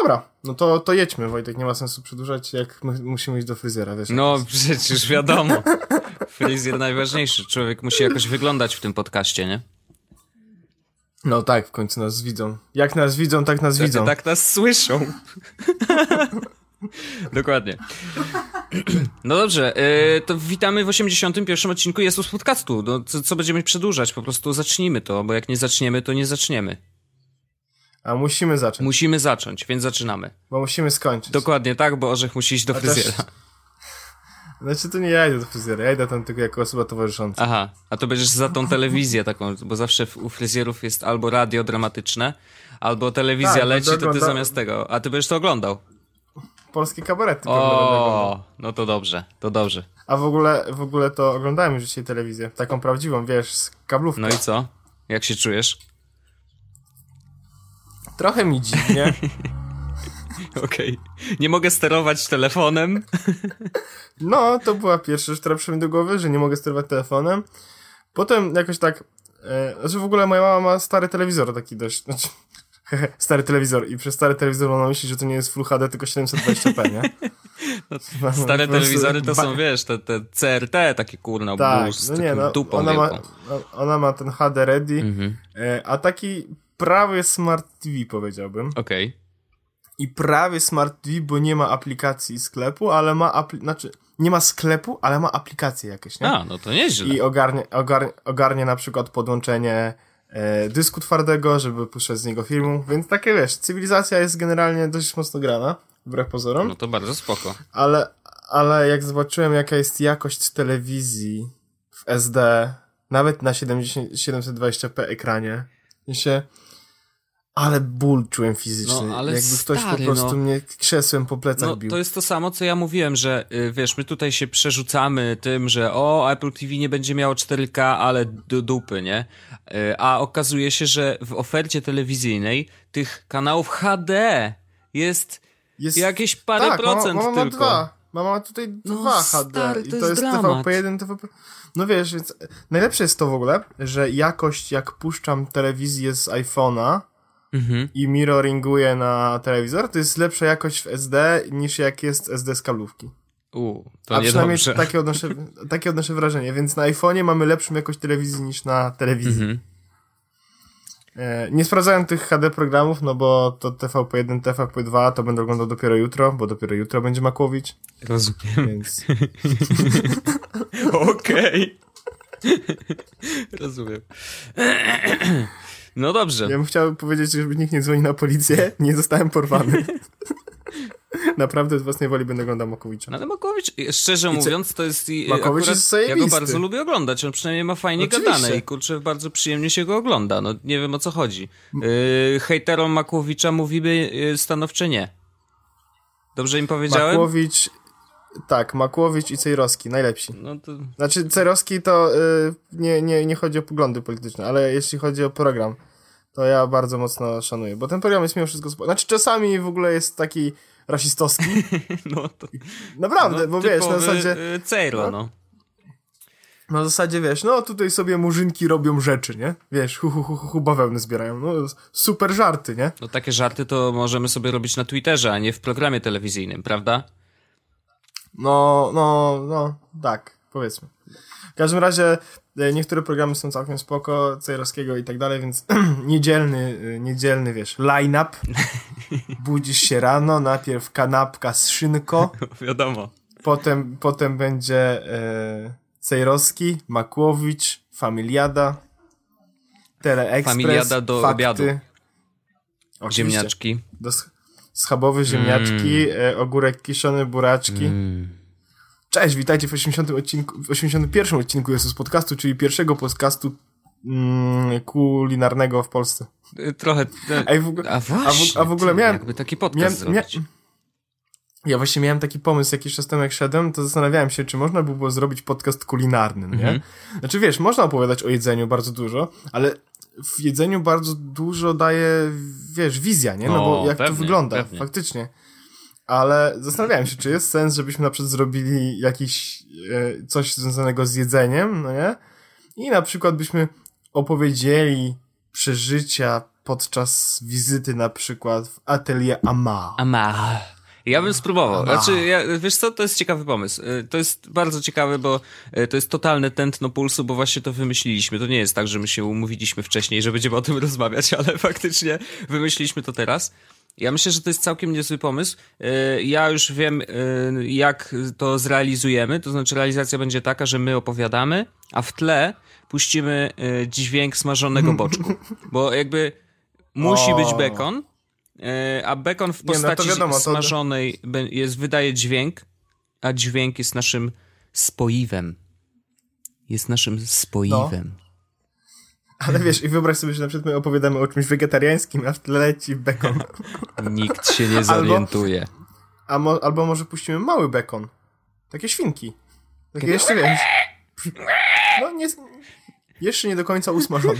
Dobra, no to jedźmy, Wojtek, nie ma sensu przedłużać, jak musimy iść do fryzjera, wiesz. No przecież wiadomo. Fryzjer najważniejszy. Człowiek musi jakoś wyglądać w tym podcaście, nie? No tak, w końcu nas widzą. Jak nas widzą, tak nas widzą. Tak nas słyszą. Dokładnie. No dobrze, to witamy w 81. odcinku Jesus Podcastu. No, co będziemy przedłużać? Po prostu zacznijmy to, bo jak nie zaczniemy, to nie zaczniemy. A musimy zacząć. Musimy zacząć, więc zaczynamy. Bo musimy skończyć. Dokładnie tak, bo Orzech musi iść do fryzjera. Znaczy to nie ja idę do fryzjera, ja idę tam tylko jako osoba towarzysząca. Aha, a to będziesz za tą telewizję taką, bo zawsze u fryzjerów jest albo radio dramatyczne, albo telewizja tak, leci, to ty zamiast tego. A ty będziesz to oglądał. Polskie kabarety. O, no to dobrze, to dobrze. A w ogóle to oglądałem już dzisiaj telewizję. Taką prawdziwą, wiesz, z kablówką. No i co? Jak się czujesz? Trochę mi dziwnie. Okej. Nie mogę sterować telefonem. No, to była pierwsza rzecz, która przyszła mi do głowy, że nie mogę sterować telefonem. Potem jakoś tak... Znaczy w ogóle moja mama ma stary telewizor taki dość... Znaczy, stary telewizor i przez stary telewizor ona myśli, że to nie jest Full HD, tylko 720p, nie? No, stare telewizory to są, wiesz, te CRT takie kurna, tak, z no nie, no, dupą ona ma ten HD ready, a taki prawie Smart TV powiedziałbym. Okej. I prawie Smart TV, bo nie ma aplikacji sklepu, ale ma znaczy nie ma sklepu, ale ma aplikacje jakieś, nie? A, no to nieźle. I ogarnie na przykład podłączenie dysku twardego, żeby puszczać z niego filmu, więc takie wiesz, cywilizacja jest generalnie dość mocno grana, wbrew pozorom. No to bardzo spoko. Ale jak zobaczyłem jaka jest jakość telewizji w SD, nawet na 720p ekranie, ale ból czułem fizyczny. No, ale jakby ktoś stary, po prostu mnie krzesłem po plecach bił. To jest to samo, co ja mówiłem, że wiesz, my tutaj się przerzucamy tym, że Apple TV nie będzie miało 4K, ale do dupy, nie? A okazuje się, że w ofercie telewizyjnej tych kanałów HD jest jakieś parę tak, procent mama tylko. Mama ma tutaj 2 HD stary, i to to jest dramat. TVP1, TVP... No wiesz, więc najlepsze jest to w ogóle, że jakość jak puszczam telewizję z iPhone'a i mirroringuję na telewizor, to jest lepsza jakość w SD niż jak jest SD z kablówki. To a przynajmniej dobrze. takie odnoszę wrażenie, więc na iPhone'ie mamy lepszą jakość telewizji niż na telewizji. Nie sprawdzałem tych HD programów, no bo to TVP1, TVP2 to będę oglądał dopiero jutro, bo dopiero jutro będzie Makłowicz. Rozumiem. Więc... Okej. Rozumiem. No dobrze. Ja bym chciał powiedzieć, żeby nikt nie dzwoni na policję, nie zostałem porwany. Naprawdę z własnej woli będę oglądał Makłowicza. No ale Makłowicz, szczerze mówiąc, to jest... Makłowicz jest zajebisty. Ja go bardzo lubię oglądać, on przynajmniej ma fajnie gadane i kurczę, bardzo przyjemnie się go ogląda. No nie wiem o co chodzi. Hejterom Makłowicza mówimy stanowcze nie. Dobrze im powiedziałem? Makłowicz i Cejrowski, najlepsi. No to... Znaczy Cejrowski to nie chodzi o poglądy polityczne, ale jeśli chodzi o program, to ja bardzo mocno szanuję, bo ten program jest mimo wszystko... Znaczy czasami w ogóle jest taki rasistowski. No to... Naprawdę, bo wiesz, na zasadzie... Cejro, no. Na zasadzie, wiesz, no tutaj sobie murzynki robią rzeczy, nie? Wiesz, bawełny zbierają. No super żarty, nie? No takie żarty to możemy sobie robić na Twitterze, a nie w programie telewizyjnym, prawda? No, tak, powiedzmy. W każdym razie niektóre programy są całkiem spoko, Cejrowskiego i tak dalej, więc niedzielny, wiesz, line-up. Budzisz się rano, najpierw kanapka z szynką. Wiadomo. Potem będzie Cejrowski, Makłowicz, Familiada, Teleexpress, Familiada do Fakty. obiadu. Oczywiście. Ziemniaczki. Schabowe ziemniaczki, ogórek kiszony, buraczki. Cześć, witajcie w 81 odcinku Jesus Podcastu, czyli pierwszego podcastu kulinarnego w Polsce. Trochę... A w ogóle miałem... Jakby taki podcast zrobić. Ja właśnie miałem taki pomysł jakiś czas temu, jak szedłem, to zastanawiałem się, czy można by było zrobić podcast kulinarny, no nie? Znaczy wiesz, można opowiadać o jedzeniu bardzo dużo, ale w jedzeniu bardzo dużo daje, wiesz, wizja, nie? No bo jak to wygląda, faktycznie. Ale zastanawiałem się, czy jest sens, żebyśmy na przykład zrobili jakiś coś związanego z jedzeniem, no nie? I na przykład byśmy opowiedzieli przeżycia podczas wizyty na przykład w atelier Ama. Ja bym spróbował. Wiesz co, to jest ciekawy pomysł. To jest bardzo ciekawy, bo to jest totalne tętno pulsu, bo właśnie to wymyśliliśmy. To nie jest tak, że my się umówiliśmy wcześniej, że będziemy o tym rozmawiać, ale faktycznie wymyśliliśmy to teraz. Ja myślę, że to jest całkiem niezły pomysł. Ja już wiem, jak to zrealizujemy. To znaczy realizacja będzie taka, że my opowiadamy, a w tle puścimy dźwięk smażonego boczku. Bo jakby musi być bekon, a bekon w postaci smażonej wydaje dźwięk, a dźwięk jest naszym spoiwem. Jest naszym spoiwem. No. Ale wiesz, i wyobraź sobie, że na przykład my opowiadamy o czymś wegetariańskim, a w tle leci bekon. Nikt się nie zorientuje. Albo może puścimy mały bekon. Takie świnki. Takie jeszcze, wiesz... No, jeszcze nie do końca usmażony.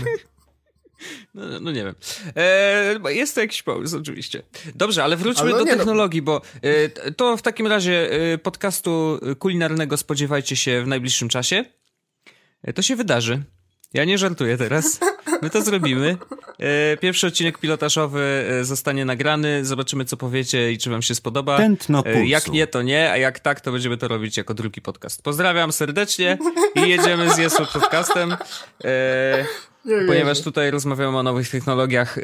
No nie wiem. Jest to jakiś pomysł, oczywiście. Dobrze, ale wróćmy do technologii, bo to w takim razie podcastu kulinarnego spodziewajcie się w najbliższym czasie. To się wydarzy. Ja nie żartuję teraz. My to zrobimy. Pierwszy odcinek pilotażowy zostanie nagrany. Zobaczymy, co powiecie i czy wam się spodoba. Tętno pulsu. Jak nie, to nie, a jak tak, to będziemy to robić jako drugi podcast. Pozdrawiam serdecznie i jedziemy z Jesu podcastem. Ponieważ tutaj rozmawiamy o nowych technologiach,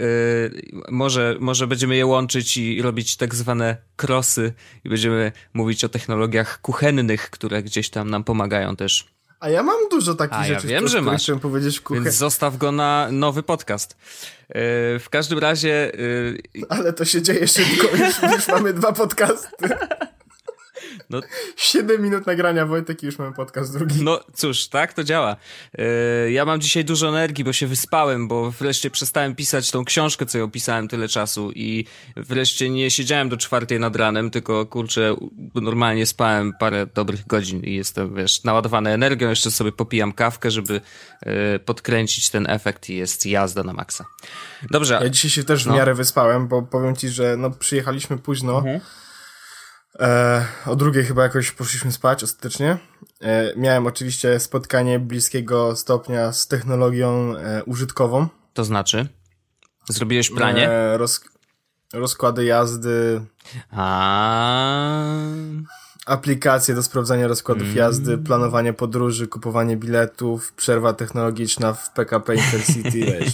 może będziemy je łączyć i robić tak zwane crossy i będziemy mówić o technologiach kuchennych, które gdzieś tam nam pomagają też. A ja mam dużo takich rzeczy, ja wiem, że masz, chciałem powiedzieć w kuchni. Więc zostaw go na nowy podcast. W każdym razie... Ale to się dzieje szybko, już mamy 2 podcasty. No, 7 minut nagrania, Wojtek, i już mamy podcast drugi. No cóż, tak to działa. Ja mam dzisiaj dużo energii, bo się wyspałem, bo wreszcie przestałem pisać tą książkę, co ją pisałem tyle czasu i wreszcie nie siedziałem do 4 nad ranem, tylko kurczę, normalnie spałem parę dobrych godzin i jestem, wiesz, naładowany energią, jeszcze sobie popijam kawkę, żeby podkręcić ten efekt i jest jazda na maksa. Dobrze. Ja dzisiaj się też w miarę wyspałem, bo powiem ci, że przyjechaliśmy późno. O 2 chyba jakoś poszliśmy spać ostatecznie. Miałem oczywiście spotkanie bliskiego stopnia z technologią użytkową. To znaczy? Zrobiłeś pranie? Rozkłady jazdy. Aplikacje do sprawdzania rozkładów jazdy, planowanie podróży, kupowanie biletów, przerwa technologiczna w PKP Intercity, wiesz.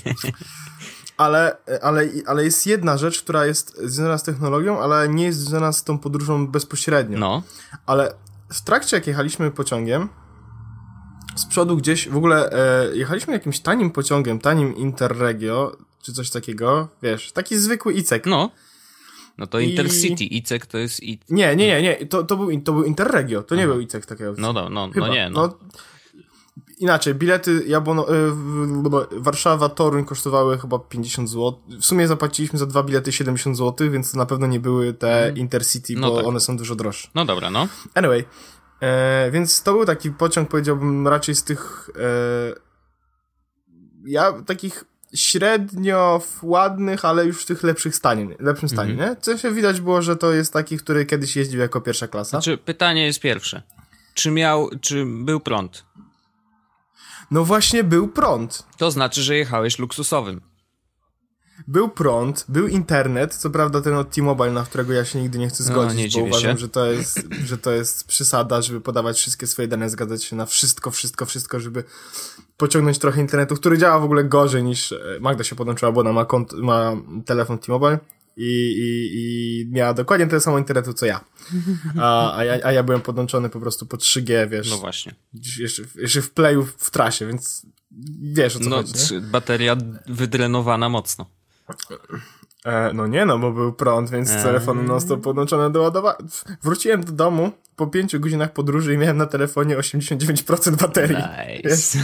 Ale jest jedna rzecz, która jest związana z technologią, ale nie jest związana z tą podróżą bezpośrednio. No. Ale w trakcie, jak jechaliśmy pociągiem, z przodu gdzieś, w ogóle jechaliśmy jakimś tanim pociągiem, tanim Interregio, czy coś takiego, wiesz, taki zwykły ICEK. No to Intercity, ICEK to jest... Nie, to był Interregio, to nie był ICEK takiego. No. Inaczej, bilety Warszawa, Toruń kosztowały chyba 50 zł. W sumie zapłaciliśmy za 2 bilety 70 zł, więc to na pewno nie były te Intercity, bo tak. One są dużo droższe. No dobra, no. Anyway, więc to był taki pociąg, powiedziałbym, raczej z tych takich średnio ładnych, ale już w tych lepszym stanie, nie? Co się widać było, że to jest taki, który kiedyś jeździł jako pierwsza klasa. Znaczy, pytanie jest pierwsze. Czy był prąd? No właśnie, był prąd. To znaczy, że jechałeś luksusowym. Był prąd, był internet, co prawda ten od T-Mobile, na którego ja się nigdy nie chcę zgodzić, bo uważam, że to jest przesada, żeby podawać wszystkie swoje dane, zgadzać się na wszystko, żeby pociągnąć trochę internetu, który działa w ogóle gorzej niż Magda się podłączyła, bo ona ma telefon T-Mobile i miała dokładnie tyle samo internetu, co ja. A ja byłem podłączony po prostu po 3G, wiesz. No właśnie. Jeszcze w playu w trasie, więc wiesz o co chodzi, nie? Bateria wydrenowana mocno. Bo był prąd, więc telefon non-stop podłączony do ładowania. Wróciłem do domu po 5 godzinach podróży i miałem na telefonie 89% baterii. Nice.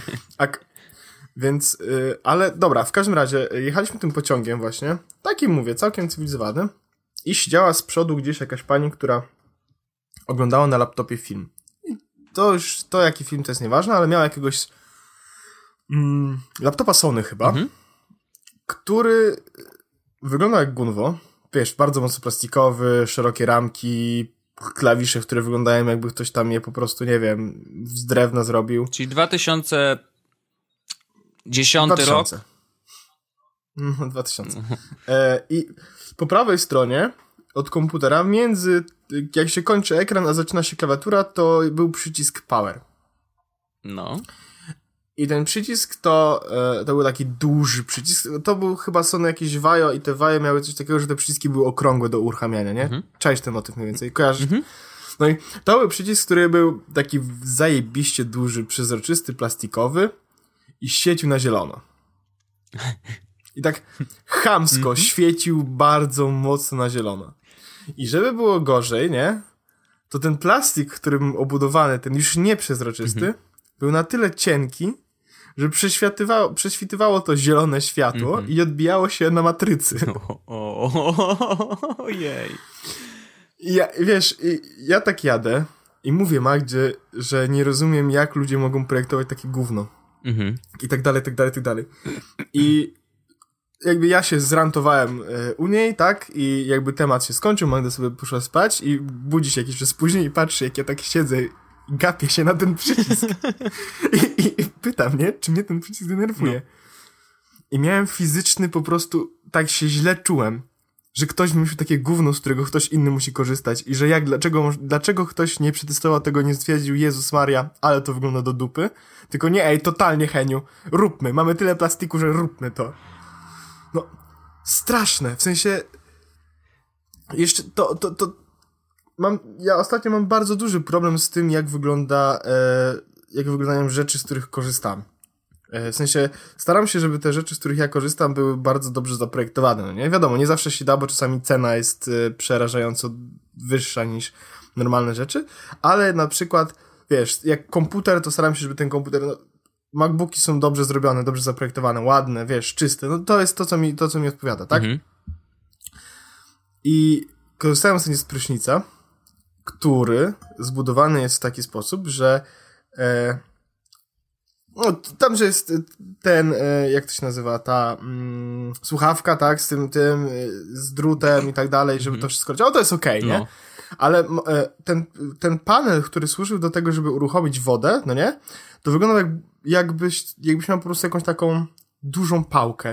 Więc, ale dobra, w każdym razie jechaliśmy tym pociągiem właśnie, takim mówię, całkiem cywilizowany i siedziała z przodu gdzieś jakaś pani, która oglądała na laptopie film. I to jaki film to jest nieważne, ale miała jakiegoś laptopa Sony chyba, który wyglądał jak Gunwo, wiesz, bardzo mocno plastikowy, szerokie ramki, klawisze, które wyglądają jakby ktoś tam je po prostu, nie wiem, z drewna zrobił. Czyli 2010 rok? 2000. I po prawej stronie od komputera, jak się kończy ekran, a zaczyna się klawiatura, to był przycisk Power. No. I ten przycisk to był taki duży przycisk. To był chyba Sony jakieś Vaio i te Vaio miały coś takiego, że te przyciski były okrągłe do uruchamiania, nie? Czaisz ten motyw mniej więcej, kojarzysz? No i to był przycisk, który był taki zajebiście duży, przezroczysty, plastikowy i świecił na zielono. I tak chamsko świecił bardzo mocno na zielono. I żeby było gorzej, nie? To ten plastik, którym obudowany, ten już nieprzezroczysty, był na tyle cienki, że prześwitywało to zielone światło i odbijało się na matrycy. Ojej. Ja tak jadę i mówię Magdzie, że nie rozumiem, jak ludzie mogą projektować takie gówno. I tak dalej, tak dalej, tak dalej. I jakby ja się zrantowałem u niej, tak? I jakby temat się skończył, Magda sobie poszła spać i budzi się jakiś czas później i patrzy, jak ja tak siedzę i gapię się na ten przycisk. I pyta mnie, czy mnie ten przycisk denerwuje. No. I miałem fizyczny po prostu, tak się źle czułem, że ktoś wymyślił takie gówno, z którego ktoś inny musi korzystać i że dlaczego ktoś nie przetestował tego, nie stwierdził, Jezus Maria, ale to wygląda do dupy, tylko nie, totalnie Heniu, róbmy, mamy tyle plastiku, że róbmy to. No, straszne, w sensie jeszcze ja ostatnio mam bardzo duży problem z tym, jak wyglądają rzeczy, z których korzystam. W sensie staram się, żeby te rzeczy, z których ja korzystam, były bardzo dobrze zaprojektowane, no nie? Wiadomo, nie zawsze się da, bo czasami cena jest przerażająco wyższa niż normalne rzeczy, ale na przykład, wiesz, jak komputer, to staram się, żeby ten komputer, MacBooki są dobrze zrobione, dobrze zaprojektowane, ładne, wiesz, czyste, no to jest to, co mi odpowiada, tak? I korzystałem sobie z prysznica, który zbudowany jest w taki sposób, że tam, że jest ten, jak to się nazywa, ta słuchawka, tak, z drutem i tak dalej, żeby to wszystko leciało, to jest okej, nie? Ale ten panel, który służył do tego, żeby uruchomić wodę, no nie? To wygląda jakbyś miał po prostu jakąś taką dużą pałkę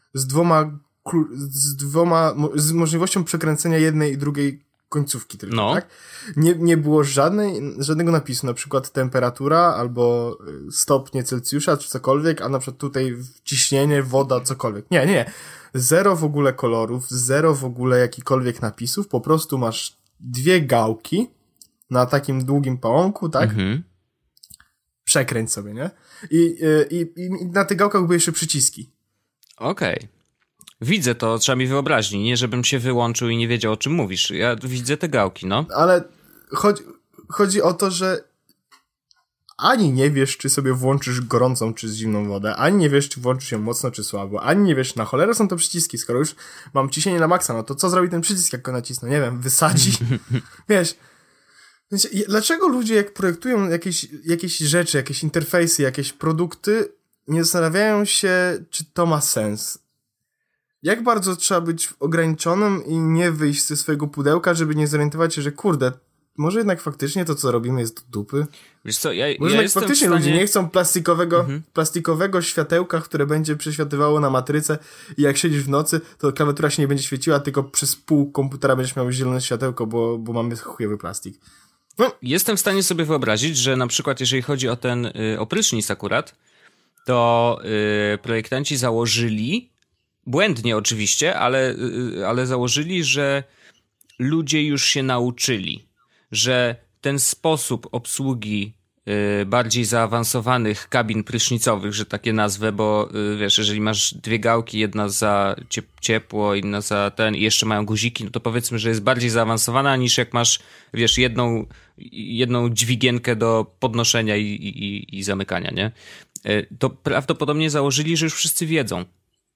z możliwością przekręcenia jednej i drugiej końcówki tylko, tak? Nie było żadnego napisu, na przykład temperatura albo stopnie Celsjusza czy cokolwiek, a na przykład tutaj ciśnienie, woda, cokolwiek. Nie. Zero w ogóle kolorów, zero w ogóle jakichkolwiek napisów, po prostu masz dwie gałki na takim długim pałąku, tak? Przekręć sobie, nie? I na tych gałkach były jeszcze przyciski. Okej. Widzę to, trzeba mi wyobraźni, nie żebym się wyłączył i nie wiedział, o czym mówisz. Ja widzę te gałki, no. Ale chodzi o to, że ani nie wiesz, czy sobie włączysz gorącą, czy zimną wodę, ani nie wiesz, czy włączysz ją mocno, czy słabo, ani nie wiesz, na cholerę są to przyciski. Skoro już mam ciśnienie na maksa, no to co zrobi ten przycisk, jak go nacisnę? Nie wiem, wysadzi? Wiesz, dlaczego ludzie, jak projektują jakieś rzeczy, jakieś interfejsy, jakieś produkty, nie zastanawiają się, czy to ma sens? Jak bardzo trzeba być ograniczonym i nie wyjść ze swojego pudełka, żeby nie zorientować się, że kurde, może jednak faktycznie to, co robimy, jest do dupy? Wiesz co, może jednak faktycznie ludzie nie chcą plastikowego światełka, które będzie przeświatywało na matrycę i jak siedzisz w nocy, to klawiatura się nie będzie świeciła, tylko przez pół komputera będziesz miał zielone światełko, bo mamy chujowy plastik. No. Jestem w stanie sobie wyobrazić, że na przykład jeżeli chodzi o ten prysznic akurat, to projektanci założyli, błędnie oczywiście, ale założyli, że ludzie już się nauczyli, że ten sposób obsługi bardziej zaawansowanych kabin prysznicowych, że takie nazwę, bo wiesz, jeżeli masz dwie gałki, jedna za ciepło, inna za ten i jeszcze mają guziki, no to powiedzmy, że jest bardziej zaawansowana niż jak masz, wiesz, jedną dźwigienkę do podnoszenia i zamykania, nie? To prawdopodobnie założyli, że już wszyscy wiedzą,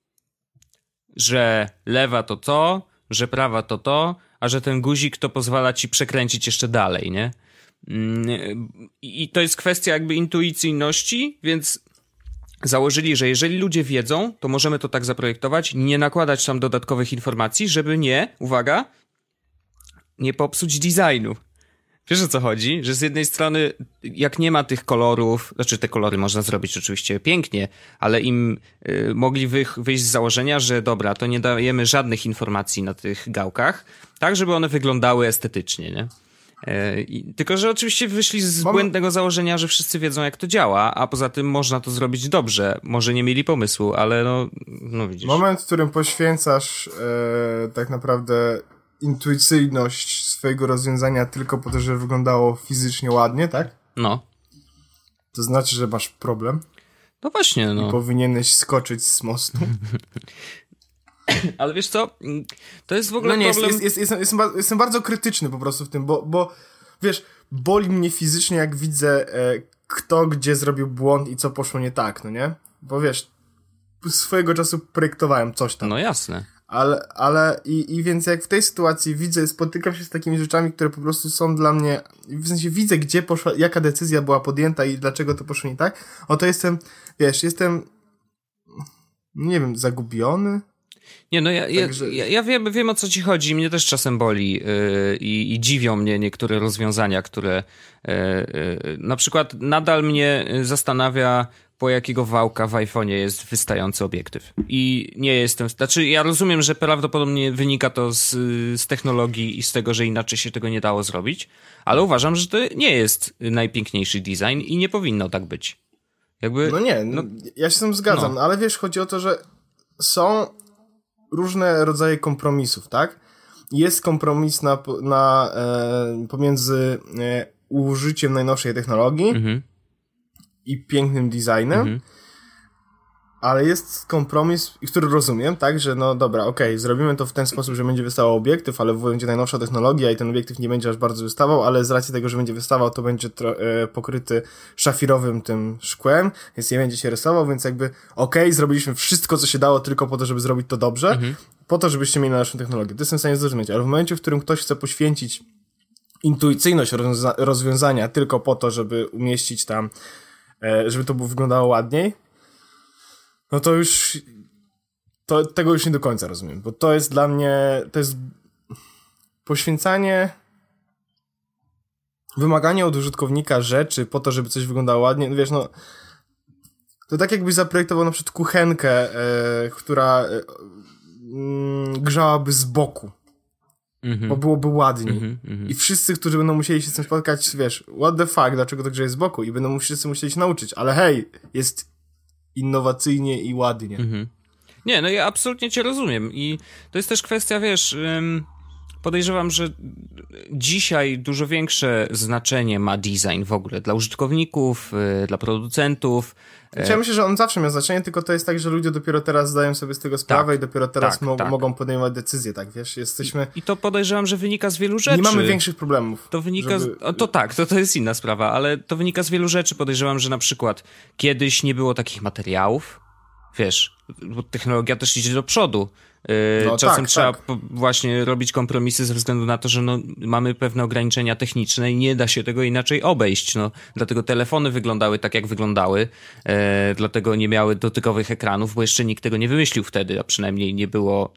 że lewa to, że prawa to, a że ten guzik to pozwala ci przekręcić jeszcze dalej, nie? I to jest kwestia jakby intuicyjności, więc założyli, że jeżeli ludzie wiedzą, to możemy to tak zaprojektować, nie nakładać tam dodatkowych informacji, żeby nie popsuć designu. Wiesz, o co chodzi? Że z jednej strony, jak nie ma tych kolorów, znaczy te kolory można zrobić oczywiście pięknie, ale im mogli wyjść z założenia, że dobra, to nie dajemy żadnych informacji na tych gałkach, tak żeby one wyglądały estetycznie, nie? Tylko, że oczywiście wyszli z błędnego założenia, że wszyscy wiedzą, jak to działa, a poza tym można to zrobić dobrze. Może nie mieli pomysłu, ale no widzisz. Moment, w którym poświęcasz tak naprawdę intuicyjność swojego rozwiązania tylko po to, żeby wyglądało fizycznie ładnie, tak? No. To znaczy, że masz problem. No właśnie, no. I powinieneś skoczyć z mostu. Ale wiesz co? To jest w ogóle problem... Jestem bardzo krytyczny po prostu w tym, bo wiesz, boli mnie fizycznie, jak widzę kto gdzie zrobił błąd i co poszło nie tak, no nie? Bo wiesz, swojego czasu projektowałem coś tam. No jasne. Ale więc jak w tej sytuacji widzę, spotykam się z takimi rzeczami, które po prostu są dla mnie, w sensie widzę, gdzie poszła, jaka decyzja była podjęta i dlaczego to poszło nie tak, to jestem, nie wiem, zagubiony. Nie, no ja wiem o co ci chodzi, mnie też czasem boli i dziwią mnie niektóre rozwiązania, które na przykład nadal mnie zastanawia, po jakiego wałka w iPhone'ie jest wystający obiektyw. I nie jestem... Znaczy, ja rozumiem, że prawdopodobnie wynika to z technologii i z tego, że inaczej się tego nie dało zrobić, ale uważam, że to nie jest najpiękniejszy design i nie powinno tak być. No nie, ja się z tym zgadzam, ale wiesz, chodzi o to, że są różne rodzaje kompromisów, tak? Jest kompromis pomiędzy użyciem najnowszej technologii i pięknym designem, ale jest kompromis, który rozumiem, tak, że no dobra, okej, zrobimy to w ten sposób, że będzie wystawał obiektyw, ale będzie najnowsza technologia i ten obiektyw nie będzie aż bardzo wystawał, ale z racji tego, że będzie wystawał, to będzie pokryty szafirowym tym szkłem, więc nie będzie się rysował, więc jakby zrobiliśmy wszystko, co się dało tylko po to, żeby zrobić to dobrze, po to, żebyście mieli najnowszą technologię. To jestem w stanie zrozumieć, ale w momencie, w którym ktoś chce poświęcić intuicyjność rozwiązania tylko po to, żeby umieścić tam, żeby to wyglądało ładniej, no to już tego już nie do końca rozumiem, bo to jest dla mnie, to jest poświęcanie, wymaganie od użytkownika rzeczy po to, żeby coś wyglądało ładnie, wiesz, no to tak jakbyś zaprojektował na przykład kuchenkę, która grzałaby z boku, bo byłoby ładniej. I wszyscy, którzy będą musieli się z tym spotkać, wiesz, what the fuck, dlaczego to grzeje z boku i będą wszyscy musieli się nauczyć, ale hej, jest innowacyjnie i ładnie. Nie, no ja absolutnie cię rozumiem i to jest też kwestia, wiesz, podejrzewam, że dzisiaj dużo większe znaczenie ma design w ogóle dla użytkowników, dla producentów. Ja myślę, że on zawsze miał znaczenie, tylko to jest tak, że ludzie dopiero teraz zdają sobie z tego sprawę i dopiero teraz mogą podejmować decyzje, tak, wiesz, jesteśmy... I to podejrzewam, że wynika z wielu rzeczy. Nie mamy większych problemów. To wynika to jest inna sprawa, ale to wynika z wielu rzeczy. Podejrzewam, że na przykład kiedyś nie było takich materiałów, wiesz, bo technologia też idzie do przodu. Czasem trzeba właśnie robić kompromisy ze względu na to, że mamy pewne ograniczenia techniczne i nie da się tego inaczej obejść. Dlatego telefony wyglądały tak, jak wyglądały, dlatego nie miały dotykowych ekranów, bo jeszcze nikt tego nie wymyślił wtedy, a przynajmniej nie było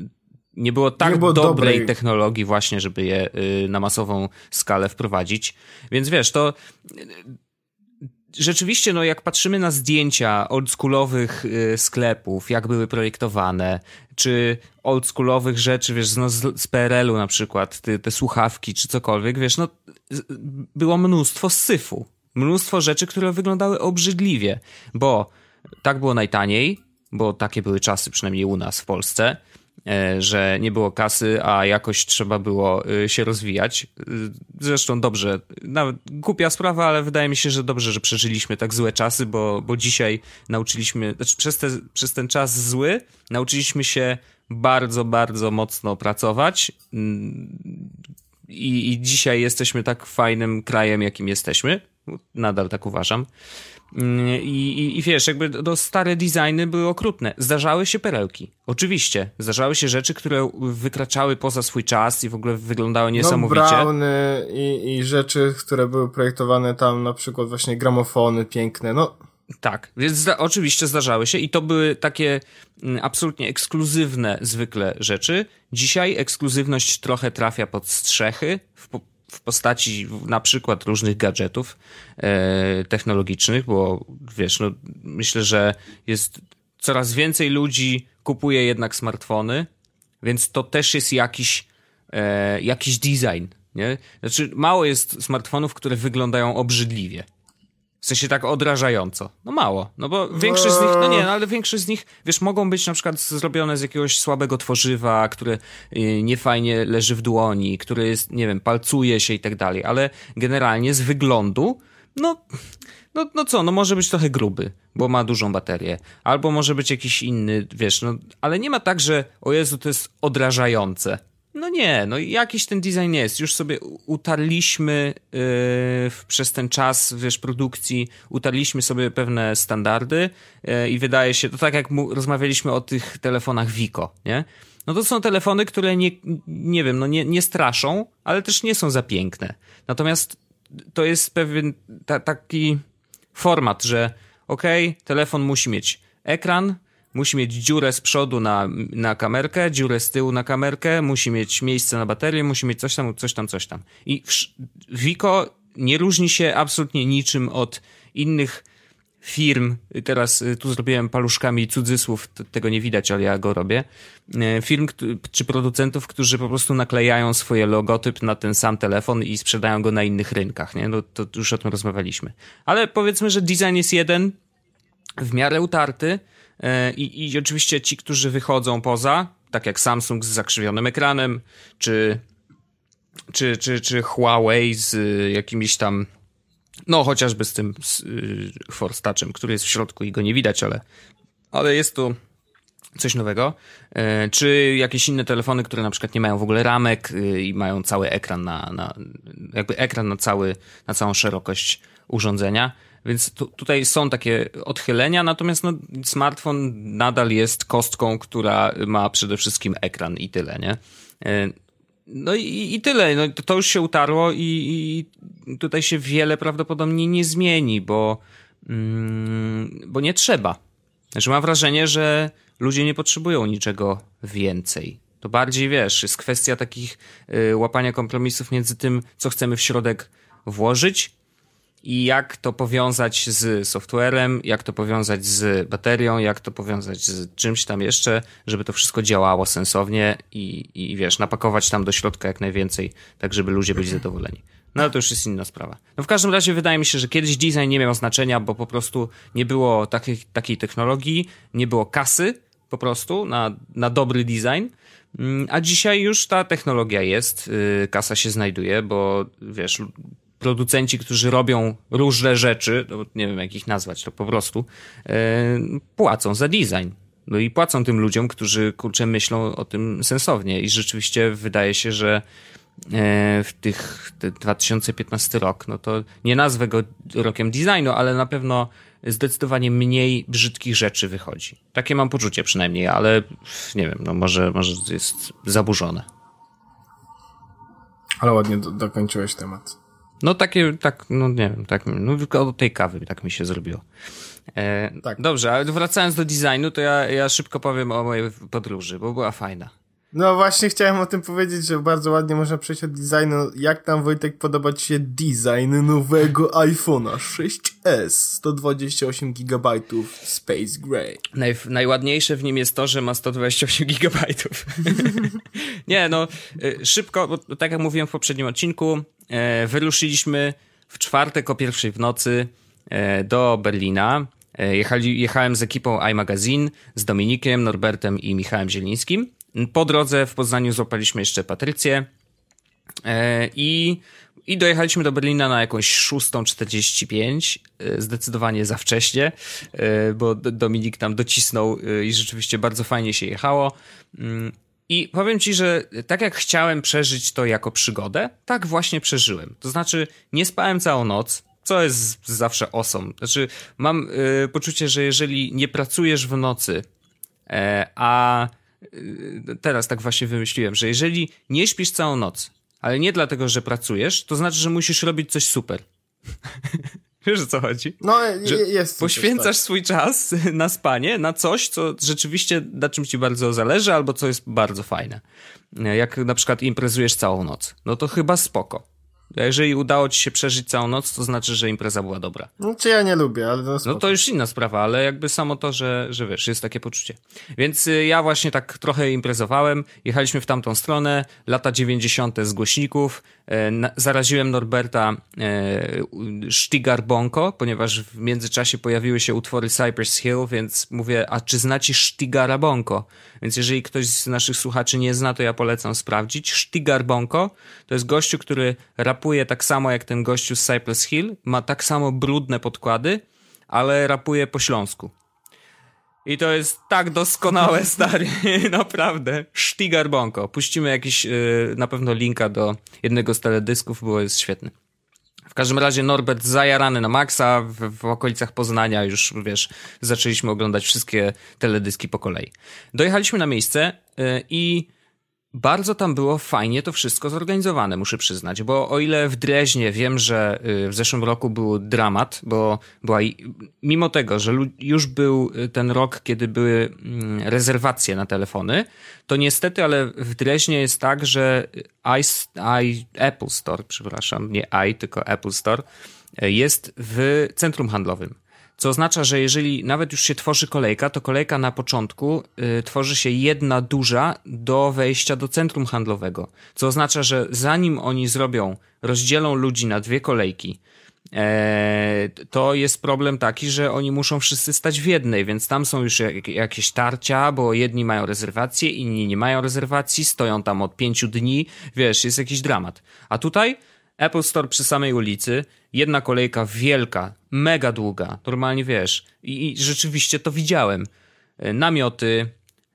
dobrej technologii właśnie, żeby je na masową skalę wprowadzić. Więc wiesz, to... Rzeczywiście, jak patrzymy na zdjęcia oldschoolowych sklepów, jak były projektowane, czy oldschoolowych rzeczy, wiesz, z PRL-u na przykład, te słuchawki, czy cokolwiek, wiesz, było mnóstwo syfu. Mnóstwo rzeczy, które wyglądały obrzydliwie, bo tak było najtaniej, bo takie były czasy, przynajmniej u nas w Polsce, że nie było kasy, a jakoś trzeba było się rozwijać. Zresztą dobrze, nawet głupia sprawa, ale wydaje mi się, że dobrze, że przeżyliśmy tak złe czasy, bo dzisiaj nauczyliśmy, znaczy przez ten czas zły nauczyliśmy się bardzo, bardzo mocno pracować i dzisiaj jesteśmy tak fajnym krajem, jakim jesteśmy. Nadal tak uważam. I wiesz, jakby stare designy były okrutne. Zdarzały się perełki. Oczywiście. Zdarzały się rzeczy, które wykraczały poza swój czas i w ogóle wyglądały niesamowicie. Browny i rzeczy, które były projektowane tam, na przykład właśnie gramofony piękne, Tak, więc oczywiście zdarzały się i to były takie absolutnie ekskluzywne zwykle rzeczy. Dzisiaj ekskluzywność trochę trafia pod strzechy, w postaci na przykład różnych gadżetów technologicznych, bo wiesz, no myślę, że jest coraz więcej ludzi kupuje jednak smartfony, więc to też jest jakiś design, nie? Znaczy mało jest smartfonów, które wyglądają obrzydliwie. W sensie tak odrażająco. No mało, no bo większość z nich, no nie, no ale większość z nich, wiesz, mogą być na przykład zrobione z jakiegoś słabego tworzywa, które niefajnie leży w dłoni, które jest, nie wiem, palcuje się i tak dalej, ale generalnie z wyglądu, no może być trochę gruby, bo ma dużą baterię, albo może być jakiś inny, wiesz, no, ale nie ma tak, że o Jezu, to jest odrażające. No nie, no jakiś ten design jest. Już sobie utarliśmy przez ten czas, wiesz, produkcji, utarliśmy sobie pewne standardy i wydaje się, to tak jak rozmawialiśmy o tych telefonach Vico, nie? No to są telefony, które nie wiem, no nie straszą, ale też nie są za piękne. Natomiast to jest pewien taki format, że telefon musi mieć ekran, musi mieć dziurę z przodu na kamerkę, dziurę z tyłu na kamerkę, musi mieć miejsce na baterię, musi mieć coś tam. I Vico nie różni się absolutnie niczym od innych firm. Teraz tu zrobiłem paluszkami cudzysłów, tego nie widać, ale ja go robię. Firm czy producentów, którzy po prostu naklejają swoje logotyp na ten sam telefon i sprzedają go na innych rynkach, nie? No to już o tym rozmawialiśmy. Ale powiedzmy, że design jest jeden, w miarę utarty, i oczywiście ci, którzy wychodzą poza, tak jak Samsung z zakrzywionym ekranem, czy Huawei z jakimiś tam, no chociażby z tym Force Touchem, który jest w środku i go nie widać, ale jest to coś nowego, czy jakieś inne telefony, które na przykład nie mają w ogóle ramek i mają cały ekran jakby ekran na całą szerokość urządzenia. Więc tutaj są takie odchylenia, natomiast no, smartfon nadal jest kostką, która ma przede wszystkim ekran i tyle, nie? No i tyle. No, to już się utarło i tutaj się wiele prawdopodobnie nie zmieni, bo nie trzeba. Znaczy mam wrażenie, że ludzie nie potrzebują niczego więcej. To bardziej, wiesz, jest kwestia takich łapania kompromisów między tym, co chcemy w środek włożyć i jak to powiązać z softwarem, jak to powiązać z baterią, jak to powiązać z czymś tam jeszcze, żeby to wszystko działało sensownie i wiesz, napakować tam do środka jak najwięcej, tak żeby ludzie byli zadowoleni. No ale to już jest inna sprawa. No w każdym razie wydaje mi się, że kiedyś design nie miał znaczenia, bo po prostu nie było takiej technologii, nie było kasy po prostu na dobry design, a dzisiaj już ta technologia jest, kasa się znajduje, bo wiesz, producenci, którzy robią różne rzeczy, no nie wiem jak ich nazwać, to po prostu płacą za design. No i płacą tym ludziom, którzy kurczę myślą o tym sensownie i rzeczywiście wydaje się, że w 2015 rok, no to nie nazwę go rokiem designu, ale na pewno zdecydowanie mniej brzydkich rzeczy wychodzi. Takie mam poczucie przynajmniej, ale nie wiem, no może jest zaburzone. Ale ładnie dokończyłeś temat. No no nie wiem, no tylko od tej kawy tak mi się zrobiło. Tak. Dobrze, ale wracając do designu, to ja szybko powiem o mojej podróży, bo była fajna. No właśnie chciałem o tym powiedzieć, że bardzo ładnie można przejść od designu. Jak tam, Wojtek, podoba ci się design nowego iPhone'a 6s, 128 GB Space Gray? Najładniejsze w nim jest to, że ma 128 GB. Nie, no szybko, bo tak jak mówiłem w poprzednim odcinku, wyruszyliśmy w czwartek o 1:00 w nocy do Berlina. Jechałem z ekipą iMagazine, z Dominikiem, Norbertem i Michałem Zielińskim. Po drodze w Poznaniu złapaliśmy jeszcze Patrycję i dojechaliśmy do Berlina na jakąś 6:45, zdecydowanie za wcześnie, bo Dominik tam docisnął i rzeczywiście bardzo fajnie się jechało. I powiem ci, że tak jak chciałem przeżyć to jako przygodę, tak właśnie przeżyłem. To znaczy nie spałem całą noc, co jest zawsze awesome. Znaczy mam poczucie, że jeżeli nie pracujesz w nocy, a teraz tak właśnie wymyśliłem, że jeżeli nie śpisz całą noc, ale nie dlatego, że pracujesz, to znaczy, że musisz robić coś super. Wiesz, o co chodzi? No, jest. Poświęcasz swój czas na spanie, na coś, co rzeczywiście na czym ci bardzo zależy, albo co jest bardzo fajne. Jak na przykład imprezujesz całą noc. No to chyba spoko. Jeżeli udało ci się przeżyć całą noc, to znaczy, że impreza była dobra. Czy ja nie lubię, ale no to już inna sprawa, ale jakby samo to, że wiesz, jest takie poczucie. Więc ja właśnie tak trochę imprezowałem, jechaliśmy w tamtą stronę, lata 90. z głośników, zaraziłem Norberta Sztigar Bonko, ponieważ w międzyczasie pojawiły się utwory Cypress Hill, więc mówię, a czy znacie Sztigara Bonko? Więc jeżeli ktoś z naszych słuchaczy nie zna, to ja polecam sprawdzić. Sztigar Bonko to jest gościu, który rapuje tak samo jak ten gościu z Cypress Hill, ma tak samo brudne podkłady, ale rapuje po śląsku. I to jest tak doskonałe, stary, naprawdę. Sztigar Bonko. Puścimy jakiś na pewno linka do jednego z teledysków, bo jest świetny. W każdym razie Norbert zajarany na maksa, w okolicach Poznania już, wiesz, zaczęliśmy oglądać wszystkie teledyski po kolei. Dojechaliśmy na miejsce i bardzo tam było fajnie to wszystko zorganizowane, muszę przyznać, bo o ile w Dreźnie wiem, że w zeszłym roku był dramat, bo mimo tego, że już był ten rok, kiedy były rezerwacje na telefony, to niestety, ale w Dreźnie jest tak, że Apple Store, przepraszam, nie tylko Apple Store, jest w centrum handlowym. Co oznacza, że jeżeli nawet już się tworzy kolejka, to kolejka na początku tworzy się jedna duża do wejścia do centrum handlowego. Co oznacza, że zanim oni rozdzielą ludzi na dwie kolejki, to jest problem taki, że oni muszą wszyscy stać w jednej, więc tam są już jakieś tarcia, bo jedni mają rezerwacje, inni nie mają rezerwacji, stoją tam od 5 dni, wiesz, jest jakiś dramat. A tutaj Apple Store przy samej ulicy, jedna kolejka wielka, mega długa, normalnie wiesz, i rzeczywiście to widziałem. Namioty,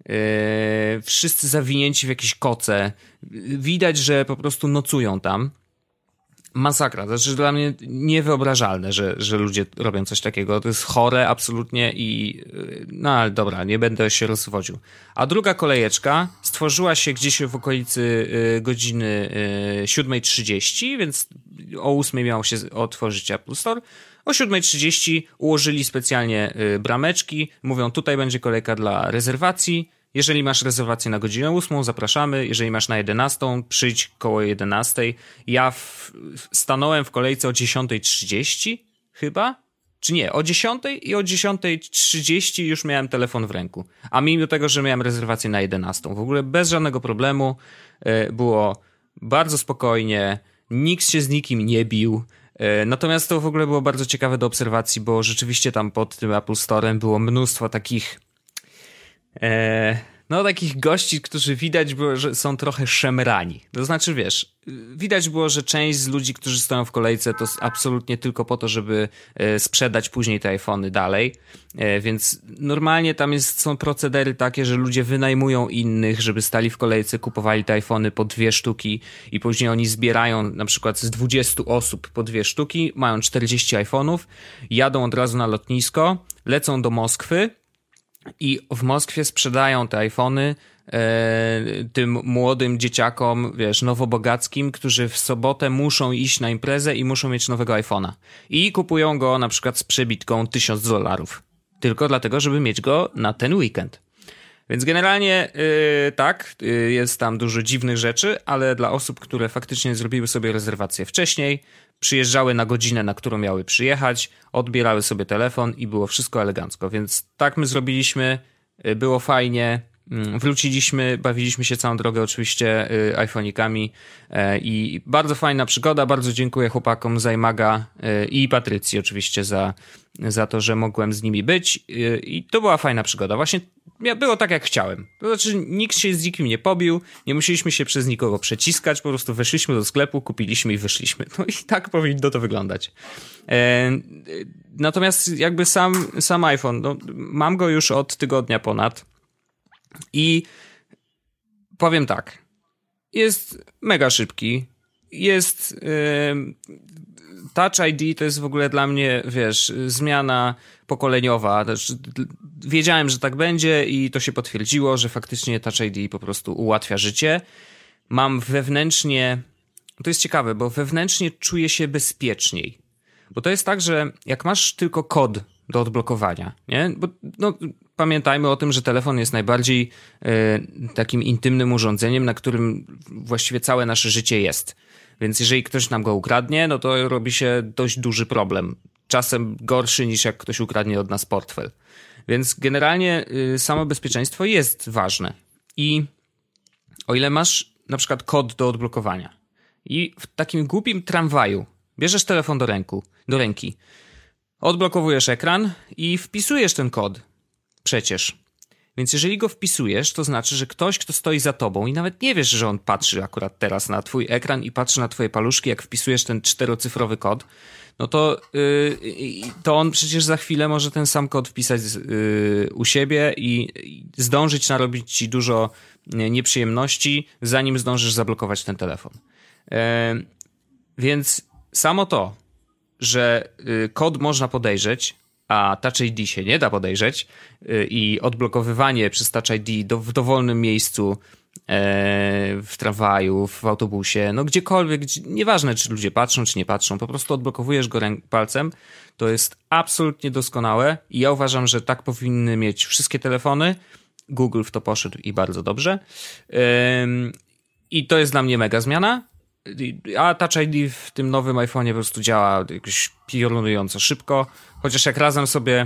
wszyscy zawinięci w jakieś koce, widać, że po prostu nocują tam. Masakra, to znaczy dla mnie niewyobrażalne, że ludzie robią coś takiego, to jest chore absolutnie i no ale dobra, nie będę się rozwodził. A druga kolejeczka stworzyła się gdzieś w okolicy godziny 7:30, więc o 8:00 miało się otworzyć Apple Store. O 7:30 ułożyli specjalnie brameczki, mówią tutaj będzie kolejka dla rezerwacji. Jeżeli masz rezerwację na godzinę 8, zapraszamy. Jeżeli masz na 11, przyjdź koło 11. Ja stanąłem w kolejce o 10:30 chyba? Czy nie? O 10 i o 10:30 już miałem telefon w ręku. A mimo tego, że miałem rezerwację na 11. W ogóle bez żadnego problemu. Było bardzo spokojnie. Nikt się z nikim nie bił. Natomiast to w ogóle było bardzo ciekawe do obserwacji, bo rzeczywiście tam pod tym Apple Store'em było mnóstwo takich takich gości, którzy widać było, że są trochę szemrani. To znaczy, wiesz, widać było, że część z ludzi, którzy stoją w kolejce, to absolutnie tylko po to, żeby sprzedać później te iPhony dalej. Więc normalnie tam są procedery takie, że ludzie wynajmują innych, żeby stali w kolejce, kupowali te iPhony po 2 sztuki i później oni zbierają na przykład z 20 osób po 2 sztuki, mają 40 iPhone'ów, jadą od razu na lotnisko, lecą do Moskwy, i w Moskwie sprzedają te iPhony tym młodym dzieciakom, wiesz, nowobogackim, którzy w sobotę muszą iść na imprezę i muszą mieć nowego iPhona. I kupują go na przykład z przebitką $1000. Tylko dlatego, żeby mieć go na ten weekend. Więc generalnie tak, jest tam dużo dziwnych rzeczy, ale dla osób, które faktycznie zrobiły sobie rezerwację wcześniej, przyjeżdżały na godzinę, na którą miały przyjechać, odbierały sobie telefon i było wszystko elegancko. Więc tak my zrobiliśmy, było fajnie, wróciliśmy, bawiliśmy się całą drogę oczywiście iPhone'ikami i bardzo fajna przygoda, bardzo dziękuję chłopakom z iMaga i Patrycji oczywiście za to, że mogłem z nimi być i to była fajna przygoda. Właśnie było tak jak chciałem. To znaczy nikt się z nikim nie pobił, nie musieliśmy się przez nikogo przeciskać, po prostu weszliśmy do sklepu, kupiliśmy i wyszliśmy. No i tak powinno to wyglądać. Natomiast jakby sam iPhone, no, mam go już od tygodnia ponad i powiem tak, jest mega szybki, jest Touch ID to jest w ogóle dla mnie, wiesz, zmiana pokoleniowa. Wiedziałem, że tak będzie i to się potwierdziło, że faktycznie Touch ID po prostu ułatwia życie. Mam wewnętrznie, to jest ciekawe, bo wewnętrznie czuję się bezpieczniej. Bo to jest tak, że jak masz tylko kod do odblokowania, nie? Bo no, pamiętajmy o tym, że telefon jest najbardziej takim intymnym urządzeniem, na którym właściwie całe nasze życie jest. Więc jeżeli ktoś nam go ukradnie, no to robi się dość duży problem. Czasem gorszy niż jak ktoś ukradnie od nas portfel. Więc generalnie samo bezpieczeństwo jest ważne. I o ile masz na przykład kod do odblokowania i w takim głupim tramwaju bierzesz telefon do ręki, odblokowujesz ekran i wpisujesz ten kod. Przecież. Więc jeżeli go wpisujesz, to znaczy, że ktoś, kto stoi za tobą i nawet nie wiesz, że on patrzy akurat teraz na twój ekran i patrzy na twoje paluszki, jak wpisujesz ten 4-cyfrowy kod, no to on przecież za chwilę może ten sam kod wpisać u siebie i zdążyć narobić ci dużo nieprzyjemności, zanim zdążysz zablokować ten telefon. Więc samo to, że kod można podejrzeć, a Touch ID się nie da podejrzeć i odblokowywanie przez Touch ID w dowolnym miejscu, w tramwaju, w autobusie, no gdziekolwiek, nieważne czy ludzie patrzą, czy nie patrzą, po prostu odblokowujesz go palcem, to jest absolutnie doskonałe i ja uważam, że tak powinny mieć wszystkie telefony. Google w to poszedł i bardzo dobrze. I to jest dla mnie mega zmiana. A Touch ID w tym nowym iPhone'ie po prostu działa jakoś piorunująco szybko, chociaż jak razem sobie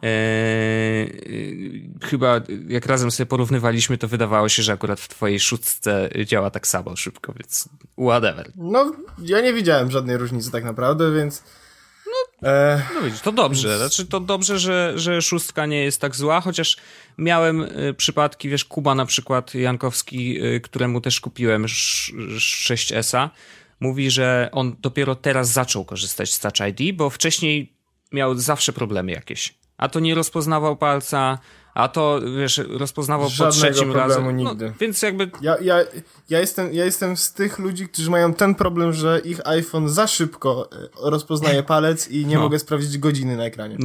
chyba jak razem sobie porównywaliśmy, to wydawało się, że akurat w twojej szóstce działa tak samo szybko, więc whatever. No, ja nie widziałem żadnej różnicy tak naprawdę, więc no widzisz, to dobrze. Znaczy to dobrze, że szóstka nie jest tak zła, chociaż miałem przypadki, wiesz, Kuba na przykład Jankowski, któremu też kupiłem 6S-a, mówi, że on dopiero teraz zaczął korzystać z Touch ID, bo wcześniej miał zawsze problemy jakieś. A to nie rozpoznawał palca, a to, wiesz, rozpoznawał po trzecim razem. Nigdy. No, więc jakby... Ja jestem z tych ludzi, którzy mają ten problem, że ich iPhone za szybko rozpoznaje palec i nie mogę sprawdzić godziny na ekranie.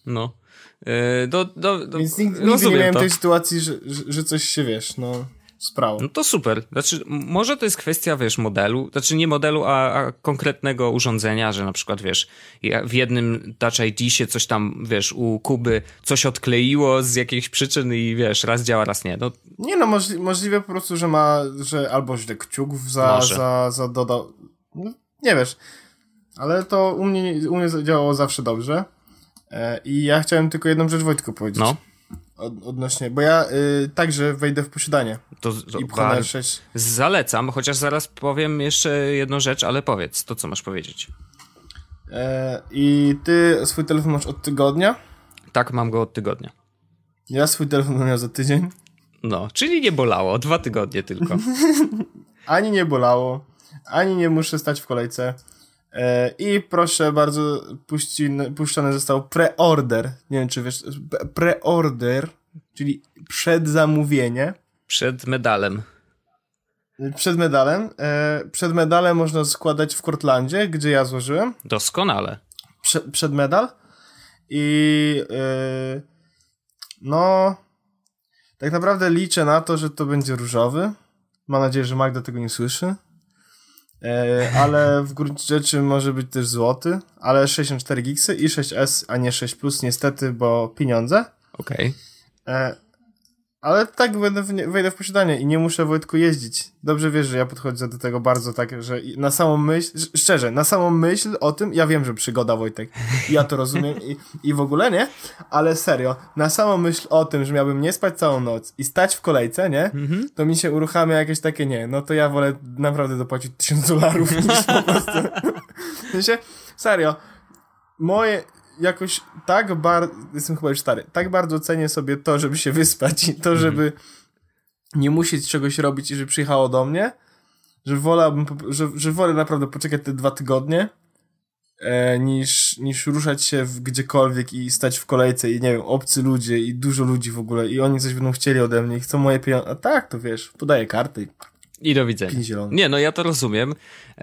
Więc nigdy nie miałem tej sytuacji, że coś się, wiesz, sprało. No to super. Znaczy, może to jest kwestia, wiesz, modelu, znaczy nie modelu, a konkretnego urządzenia, że na przykład, wiesz, w jednym Touch ID się coś tam, wiesz, u Kuby coś odkleiło z jakichś przyczyn i wiesz, raz działa, raz nie. Możliwe po prostu, że albo źle kciuk za dodał. No, nie wiesz. Ale to u mnie działało zawsze dobrze. I ja chciałem tylko jedną rzecz Wojtku powiedzieć. No. Odnośnie, bo ja także wejdę w posiadanie. To zalecam, chociaż zaraz powiem jeszcze jedną rzecz, ale powiedz to, co masz powiedzieć. I ty swój telefon masz od tygodnia? Tak, mam go od tygodnia. Ja swój telefon miał za tydzień. No, czyli nie bolało, 2 tygodnie tylko. Ani nie bolało, ani nie muszę stać w kolejce. I proszę bardzo, puszczony został preorder. Nie wiem, czy wiesz, preorder, czyli przedzamówienie. Przed medalem. Przed medalem można składać w Cortlandzie, gdzie ja złożyłem. Doskonale. Przed medal. I tak naprawdę liczę na to, że to będzie różowy. Mam nadzieję, że Magda tego nie słyszy. Ale w gruncie rzeczy może być też złoty, ale 64 gigsy i 6S, a nie 6 Plus niestety, bo pieniądze. Okej. Ale tak wejdę w posiadanie i nie muszę, Wojtku, jeździć. Dobrze wiesz, że ja podchodzę do tego bardzo tak, że na samą myśl, szczerze, na samą myśl o tym, ja wiem, że przygoda, Wojtek, ja to rozumiem i w ogóle nie, ale serio, na samą myśl o tym, że miałbym nie spać całą noc i stać w kolejce, nie, to mi się uruchamia jakieś takie, nie, no to ja wolę naprawdę dopłacić $1000 niż po prostu. W sensie, serio, moje... jakoś tak bardzo, jestem chyba już stary, tak bardzo cenię sobie to, żeby się wyspać i to, żeby nie musieć czegoś robić i żeby przyjechało do mnie, że wolałbym, że wolę naprawdę poczekać te 2 tygodnie, niż ruszać się gdziekolwiek i stać w kolejce i nie wiem, obcy ludzie i dużo ludzi w ogóle i oni coś będą chcieli ode mnie i chcą moje pieniądze, a tak, to wiesz, podaję karty i do widzenia. Nie, no ja to rozumiem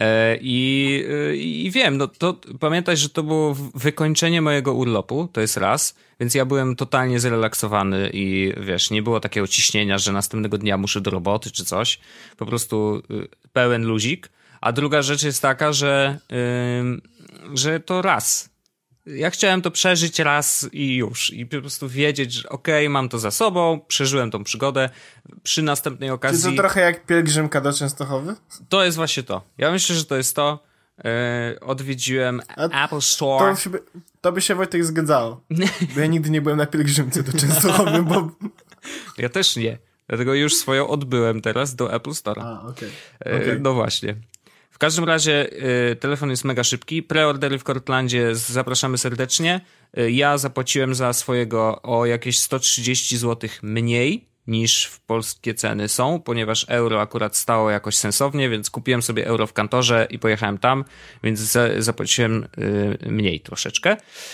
i wiem, no to pamiętaj, że to było wykończenie mojego urlopu, to jest raz, więc ja byłem totalnie zrelaksowany i wiesz, nie było takiego ciśnienia, że następnego dnia muszę do roboty czy coś, po prostu pełen luzik, a druga rzecz jest taka, że to raz. ja chciałem to przeżyć raz i już. I po prostu wiedzieć, że okej, mam to za sobą, przeżyłem tą przygodę. Przy następnej okazji... Czy to trochę jak pielgrzymka do Częstochowy? To jest właśnie to. Ja myślę, że to jest to. Odwiedziłem Apple Store. To by się Wojtek zgadzało. Bo ja nigdy nie byłem na pielgrzymce do Częstochowy, bo... Ja też nie. Dlatego już swoją odbyłem teraz do Apple Store. Okej. No właśnie. W każdym razie telefon jest mega szybki. Preordery w Cortlandzie zapraszamy serdecznie. Ja zapłaciłem za swojego o jakieś 130 zł mniej niż w polskie ceny są, ponieważ euro akurat stało jakoś sensownie, więc kupiłem sobie euro w kantorze i pojechałem tam, więc zapłaciłem mniej troszeczkę.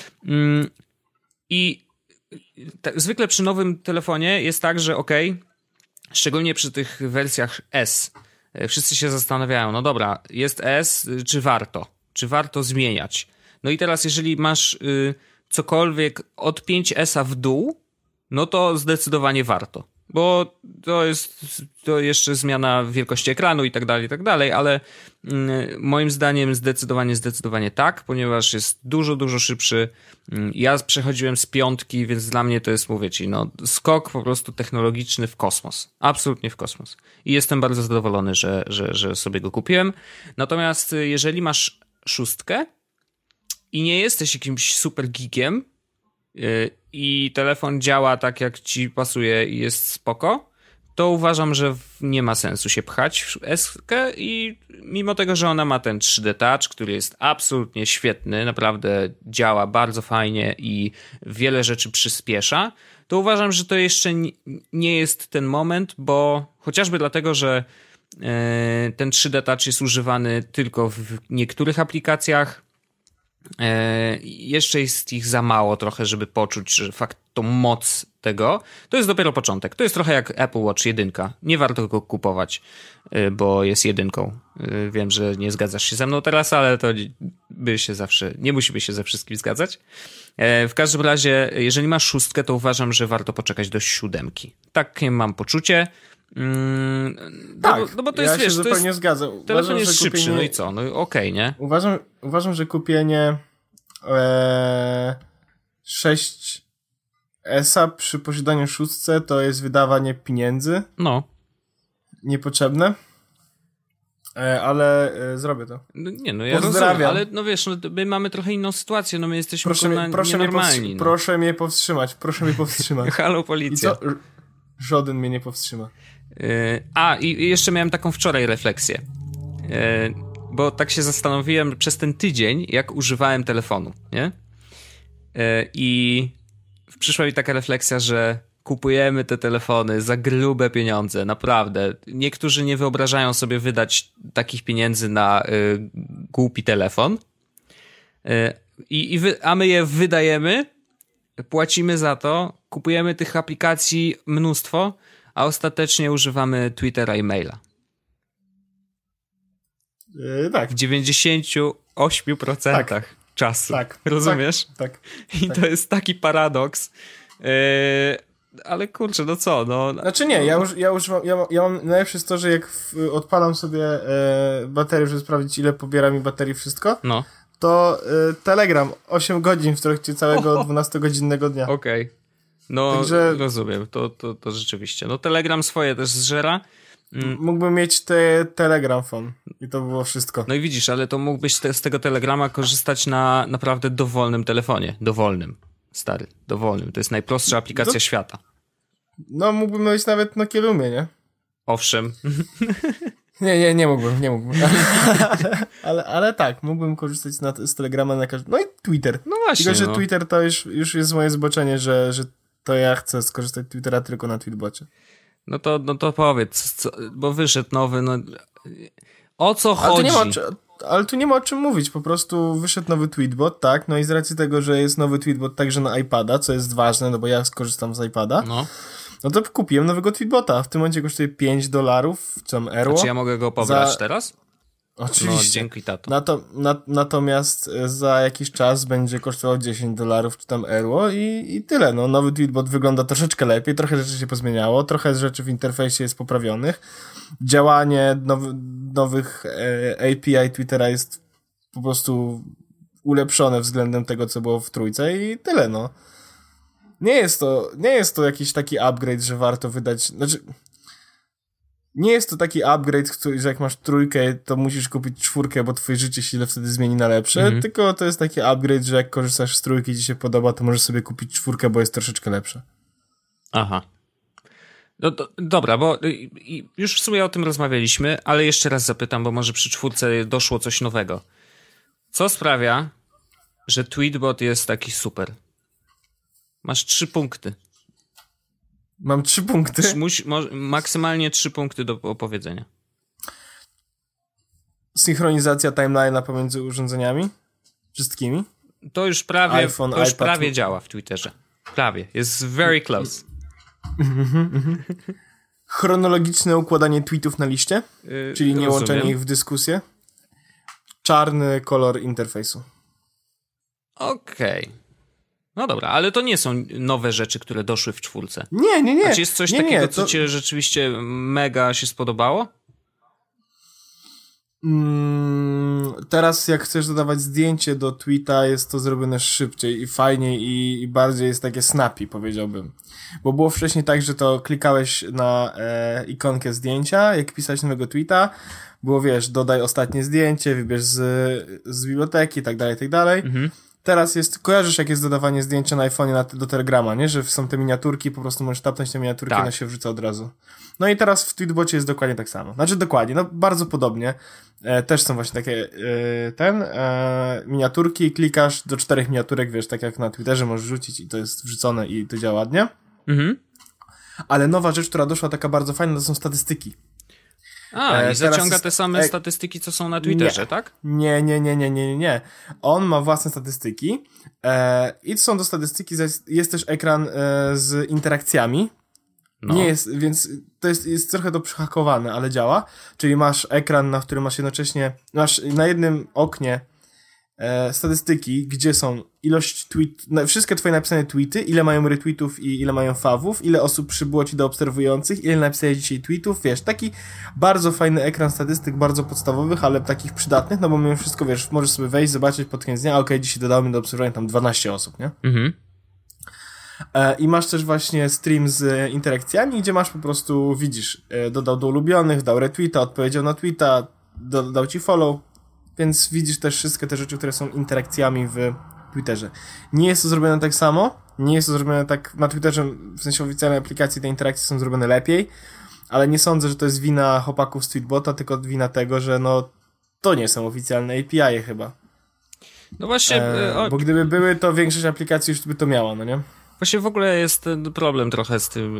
I zwykle przy nowym telefonie jest tak, że szczególnie przy tych wersjach S, wszyscy się zastanawiają, no dobra, jest S, czy warto zmieniać? No i teraz jeżeli masz cokolwiek od 5S w dół, no to zdecydowanie warto, bo to jeszcze zmiana wielkości ekranu i tak dalej, ale moim zdaniem zdecydowanie tak, ponieważ jest dużo szybszy. Ja przechodziłem z 5, więc dla mnie to jest, mówię ci, no skok po prostu technologiczny w kosmos. Absolutnie w kosmos. I jestem bardzo zadowolony, że sobie go kupiłem. Natomiast jeżeli masz 6 i nie jesteś jakimś super geekiem i telefon działa tak, jak ci pasuje i jest spoko, to uważam, że nie ma sensu się pchać w S-kę i mimo tego, że ona ma ten 3D Touch, który jest absolutnie świetny, naprawdę działa bardzo fajnie i wiele rzeczy przyspiesza, to uważam, że to jeszcze nie jest ten moment, bo chociażby dlatego, że ten 3D Touch jest używany tylko w niektórych aplikacjach, jeszcze jest ich za mało trochę, żeby poczuć, że fakt tą moc tego, to jest dopiero początek. To jest trochę jak Apple Watch 1. Nie warto go kupować, bo jest 1. Wiem, że nie zgadzasz się ze mną teraz, ale to nie musimy się ze wszystkim zgadzać. W każdym razie, jeżeli masz 6, to uważam, że warto poczekać do 7. Takie mam poczucie. Tak, bo to ja jest, się zupełnie zgadzam. Telefon jest szybszy, no i co? No okej, nie? Uważam, że kupienie 6S przy posiadaniu 6 to jest wydawanie pieniędzy. No. Niepotrzebne. Ale zrobię to. Ja rozumiem, ale no wiesz, my mamy trochę inną sytuację, my jesteśmy nienormalni. Proszę mnie powstrzymać. Halo, policja. I co? Żaden mnie nie powstrzyma. I jeszcze miałem taką wczoraj refleksję. Bo tak się zastanowiłem przez ten tydzień, jak używałem telefonu, nie? I przyszła mi taka refleksja, że kupujemy te telefony za grube pieniądze, naprawdę. Niektórzy nie wyobrażają sobie wydać takich pieniędzy na głupi telefon. A my je wydajemy, płacimy za to, kupujemy tych aplikacji mnóstwo, a ostatecznie używamy Twittera i maila. Tak. W 98% czasu. Tak. Rozumiesz? Tak. I to jest taki paradoks. Ale kurczę, no co? No... Znaczy nie, ja mam najlepsze jest to, że jak odpalam sobie baterię, żeby sprawdzić, ile pobiera mi baterii wszystko, to Telegram 8 godzin w trakcie całego 12-godzinnego dnia. Okej. No, także... rozumiem, to rzeczywiście. No, Telegram swoje też zżera. Mógłbym mieć Telegram phone i to było wszystko. No i widzisz, ale to mógłbyś z tego Telegrama korzystać na naprawdę dowolnym telefonie. Dowolnym, stary, dowolnym. To jest najprostsza aplikacja świata. No, mógłbym mieć nawet na Kielumie, nie? Owszem. Nie mógłbym. ale tak, mógłbym korzystać z Telegrama na każdym... No i Twitter. No właśnie. Tylko, że Twitter to już jest moje zboczenie, że to ja chcę skorzystać z Twittera tylko na Tweetbocie. No to powiedz, bo wyszedł nowy, o co chodzi? Ale tu nie ma o czym mówić, po prostu wyszedł nowy Tweetbot, tak, no i z racji tego, że jest nowy Tweetbot także na iPada, co jest ważne, no bo ja skorzystam z iPada, no to kupiłem nowego Tweetbota, w tym momencie kosztuje $5, czy tam euro. A czy ja mogę go pobrać teraz? Oczywiście. No, dzięki, tato. Natomiast za jakiś czas będzie kosztował $10 czy tam euro i tyle. No, nowy Tweetbot wygląda troszeczkę lepiej, trochę rzeczy się pozmieniało, trochę rzeczy w interfejsie jest poprawionych. Działanie nowych API Twittera jest po prostu ulepszone względem tego, co było w trójce i tyle, no. Nie jest to jakiś taki upgrade, że warto wydać, znaczy nie jest to taki upgrade, że jak masz trójkę, to musisz kupić czwórkę, bo twoje życie się wtedy zmieni na lepsze, tylko to jest taki upgrade, że jak korzystasz z trójki i ci się podoba, to możesz sobie kupić czwórkę, bo jest troszeczkę lepsza. Aha. No, dobra, bo już w sumie o tym rozmawialiśmy, ale jeszcze raz zapytam, bo może przy czwórce doszło coś nowego. Co sprawia, że Tweetbot jest taki super? Masz 3 punkty. Mam 3 punkty? Maksymalnie 3 punkty do opowiedzenia. Synchronizacja timeline'a pomiędzy urządzeniami? Wszystkimi? To już prawie działa w Twitterze. Prawie. Jest very close. Chronologiczne układanie tweetów na liście? Czyli nie łączenie ich w dyskusję? Czarny kolor interfejsu. Okej. No dobra, ale to nie są nowe rzeczy, które doszły w czwórce. Nie. A czy jest coś takiego, co ci rzeczywiście mega się spodobało? Teraz jak chcesz dodawać zdjęcie do tweeta, jest to zrobione szybciej i fajniej i bardziej jest takie snappy, powiedziałbym. Bo było wcześniej tak, że to klikałeś na ikonkę zdjęcia, jak pisałeś nowego tweeta, było wiesz, dodaj ostatnie zdjęcie, wybierz z biblioteki i tak dalej. Teraz kojarzysz jak jest dodawanie zdjęcia na iPhone'ie do Telegrama, nie? Że są te miniaturki, po prostu możesz tapnąć te miniaturki i ona się wrzuca od razu. No i teraz w Tweetbocie jest dokładnie tak samo. Znaczy dokładnie, no bardzo podobnie. Też są właśnie takie miniaturki, klikasz do 4 miniaturek, wiesz, tak jak na Twitterze możesz rzucić i to jest wrzucone i to działa ładnie. Ale nowa rzecz, która doszła taka bardzo fajna, to są statystyki. I zaciąga te same statystyki, co są na Twitterze, tak? Nie. On ma własne statystyki i są do statystyki, jest też ekran z interakcjami. No. Nie jest, więc to jest trochę to przyhakowane, ale działa. Czyli masz ekran, na którym masz jednocześnie, masz na jednym oknie statystyki, gdzie są ilość wszystkie twoje napisane tweety, ile mają retweetów i ile mają fawów, ile osób przybyło ci do obserwujących, ile napisałeś dzisiaj tweetów, wiesz, taki bardzo fajny ekran statystyk, bardzo podstawowych, ale takich przydatnych, no bo mimo wszystko, wiesz, możesz sobie wejść, zobaczyć pod koniec dnia, okej, dzisiaj dodałem do obserwowania tam 12 osób, nie? I masz też właśnie stream z interakcjami, gdzie masz po prostu, widzisz, dodał do ulubionych, dał retweeta, odpowiedział na tweeta, dodał ci follow, więc widzisz też wszystkie te rzeczy, które są interakcjami w Twitterze. Nie jest to zrobione tak samo, nie jest to zrobione tak na Twitterze, w sensie oficjalnej aplikacji te interakcje są zrobione lepiej, ale nie sądzę, że to jest wina chłopaków z Tweetbota, tylko wina tego, że no to nie są oficjalne API chyba. No właśnie... Bo gdyby były, to większość aplikacji już by to miała, no nie? Właśnie w ogóle jest ten problem trochę z tym,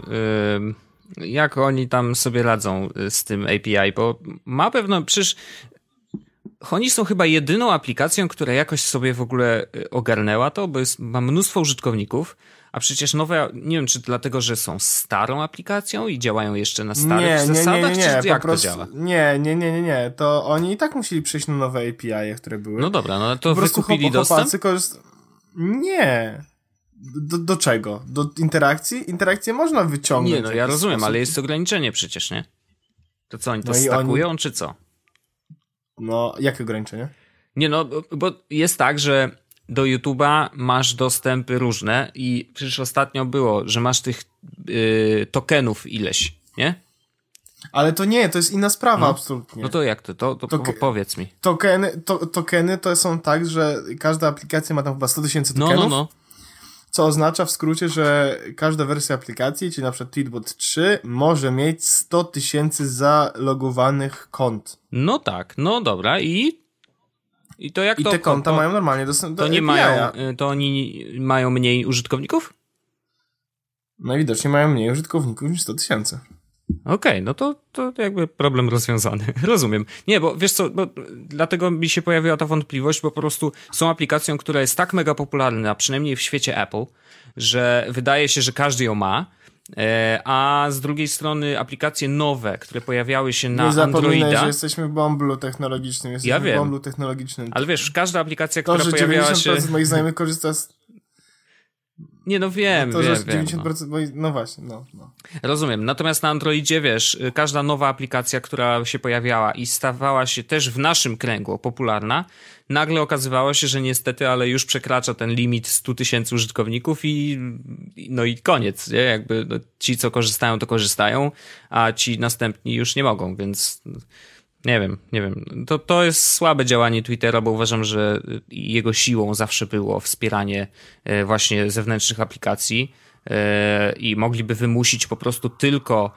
jak oni tam sobie radzą z tym API, bo ma pewno, przecież oni są chyba jedyną aplikacją, która jakoś sobie w ogóle ogarnęła to, bo ma mnóstwo użytkowników, a przecież nowe, nie wiem czy dlatego, że są starą aplikacją i działają jeszcze na starych zasadach, czy jak to działa? Nie, to oni i tak musieli przejść na nowe API, które były. No dobra, no to wykupili dostęp? Nie. Do czego? Do interakcji? Interakcję można wyciągnąć. Nie, no ja rozumiem, ale jest ograniczenie przecież, nie? To co, oni to stakują, czy co? No, jakie ograniczenie? Nie no, bo jest tak, że do YouTube'a masz dostępy różne i przecież ostatnio było, że masz tych tokenów ileś, nie? Ale to nie, to jest inna sprawa absolutnie. No to jak to powiedz mi. Tokeny to są tak, że każda aplikacja ma tam chyba 100 000 tokenów. No. Co oznacza w skrócie, że każda wersja aplikacji, czyli na przykład Tweetbot 3, może mieć 100 000 zalogowanych kont. No tak, no dobra i to jak to... I te konta mają normalnie dostęp do to nie API. mają, to oni mają mniej użytkowników? Najwidoczniej mają mniej użytkowników niż 100 000. Okej, no to jakby problem rozwiązany. Rozumiem. Nie, bo wiesz co, bo dlatego mi się pojawiła ta wątpliwość, bo po prostu są aplikacją, która jest tak mega popularna, przynajmniej w świecie Apple, że wydaje się, że każdy ją ma, a z drugiej strony aplikacje nowe, które pojawiały się na Androida... Nie zapominaj, że jesteśmy w bąblu technologicznym. Ja wiem. W bąblu technologicznym. Ale wiesz, każda aplikacja, która pojawiała się... 90% moich znajomych korzysta z... Nie, no wiem, to, wiem, że 90%, wiem. No właśnie, no. Rozumiem. Natomiast na Androidzie, wiesz, każda nowa aplikacja, która się pojawiała i stawała się też w naszym kręgu popularna, nagle okazywało się, że niestety, ale już przekracza ten limit 100 000 użytkowników i koniec, nie? Jakby ci, co korzystają, to korzystają, a ci następni już nie mogą, więc nie wiem. To jest słabe działanie Twittera, bo uważam, że jego siłą zawsze było wspieranie właśnie zewnętrznych aplikacji i mogliby wymusić po prostu tylko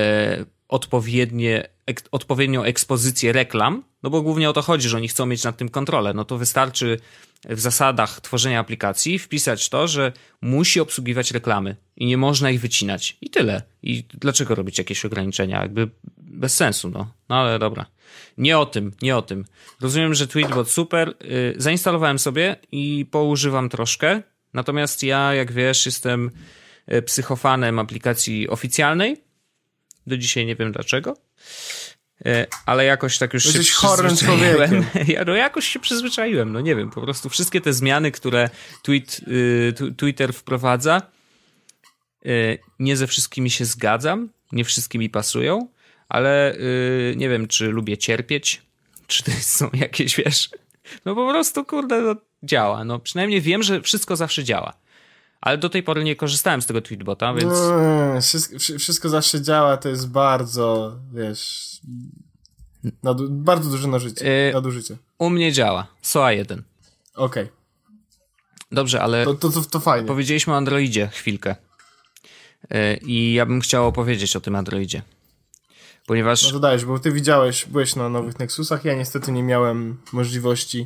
odpowiednią ekspozycję reklam, no bo głównie o to chodzi, że oni chcą mieć nad tym kontrolę. No to wystarczy w zasadach tworzenia aplikacji wpisać to, że musi obsługiwać reklamy i nie można ich wycinać. I tyle. I dlaczego robić jakieś ograniczenia? Jakby bez sensu, no. No ale dobra. Nie o tym. Rozumiem, że Tweetbot super. Zainstalowałem sobie i poużywam troszkę. Natomiast ja, jak wiesz, jestem psychofanem aplikacji oficjalnej. Do dzisiaj nie wiem dlaczego. Ale jakoś tak już się przyzwyczaiłem. Jakoś się przyzwyczaiłem, no nie wiem, po prostu wszystkie te zmiany, które Twitter wprowadza, nie ze wszystkimi się zgadzam, nie wszystkimi pasują, ale nie wiem, czy lubię cierpieć, czy to są jakieś, wiesz, no po prostu, kurde, no, działa, no przynajmniej wiem, że wszystko zawsze działa. Ale do tej pory nie korzystałem z tego Tweetbota, więc... Wszystko zawsze działa, to jest bardzo, wiesz... bardzo duże nadużycie. U mnie działa. SOA 1. Okej. Dobrze, ale... To fajnie. Powiedzieliśmy o Androidzie chwilkę. I ja bym chciał opowiedzieć o tym Androidzie. Ponieważ... No to dajesz, bo ty byłeś na nowych Nexusach, ja niestety nie miałem możliwości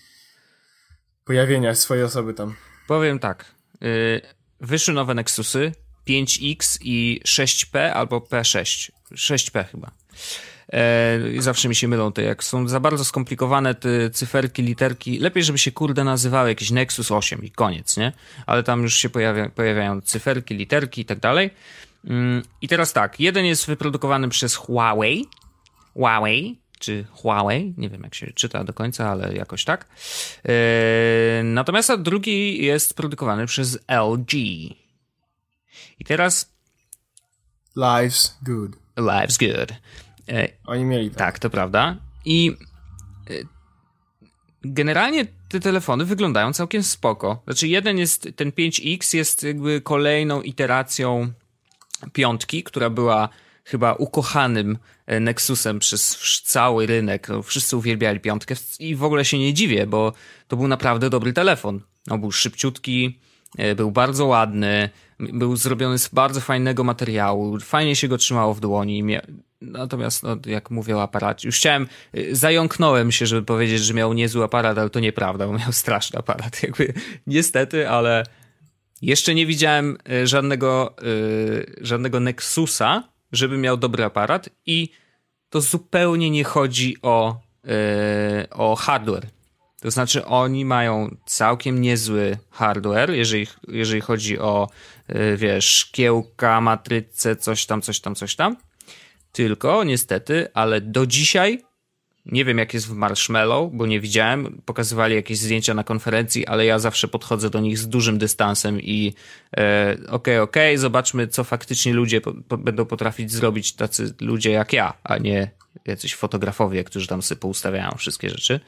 pojawienia swojej osoby tam. Powiem tak. Wyszły nowe Nexusy 5X i 6P albo P6. 6P chyba. Zawsze mi się mylą te, jak są za bardzo skomplikowane te cyferki, literki. Lepiej, żeby się kurde nazywały jakiś Nexus 8 i koniec, nie? Ale tam już się pojawiają cyferki, literki i tak dalej. I teraz tak, jeden jest wyprodukowany przez Huawei, czy Huawei, nie wiem jak się czyta do końca, ale jakoś tak. Natomiast drugi jest produkowany przez LG. I teraz... Life's good. Oni mieli tak. Tak, to prawda. I generalnie te telefony wyglądają całkiem spoko. Znaczy jeden jest, ten 5X jest jakby kolejną iteracją piątki, która była chyba ukochanym Nexusem przez cały rynek. No, wszyscy uwielbiali piątkę i w ogóle się nie dziwię, bo to był naprawdę dobry telefon. No, był szybciutki, był bardzo ładny, był zrobiony z bardzo fajnego materiału, fajnie się go trzymało w dłoni. Natomiast, no, jak mówię o aparacie, już zająknąłem się, żeby powiedzieć, że miał niezły aparat, ale to nieprawda, bo miał straszny aparat. Jakby, niestety, ale jeszcze nie widziałem żadnego Nexusa, żeby miał dobry aparat i to zupełnie nie chodzi o hardware. To znaczy oni mają całkiem niezły hardware, jeżeli chodzi o, wiesz, szkiełka, matrycę, coś tam. Tylko niestety, ale do dzisiaj, nie wiem jak jest w Marshmallow, bo nie widziałem, pokazywali jakieś zdjęcia na konferencji, ale ja zawsze podchodzę do nich z dużym dystansem i okej, zobaczmy co faktycznie ludzie będą potrafić zrobić, tacy ludzie jak ja, a nie jacyś fotografowie, którzy tam sobie poustawiają wszystkie rzeczy.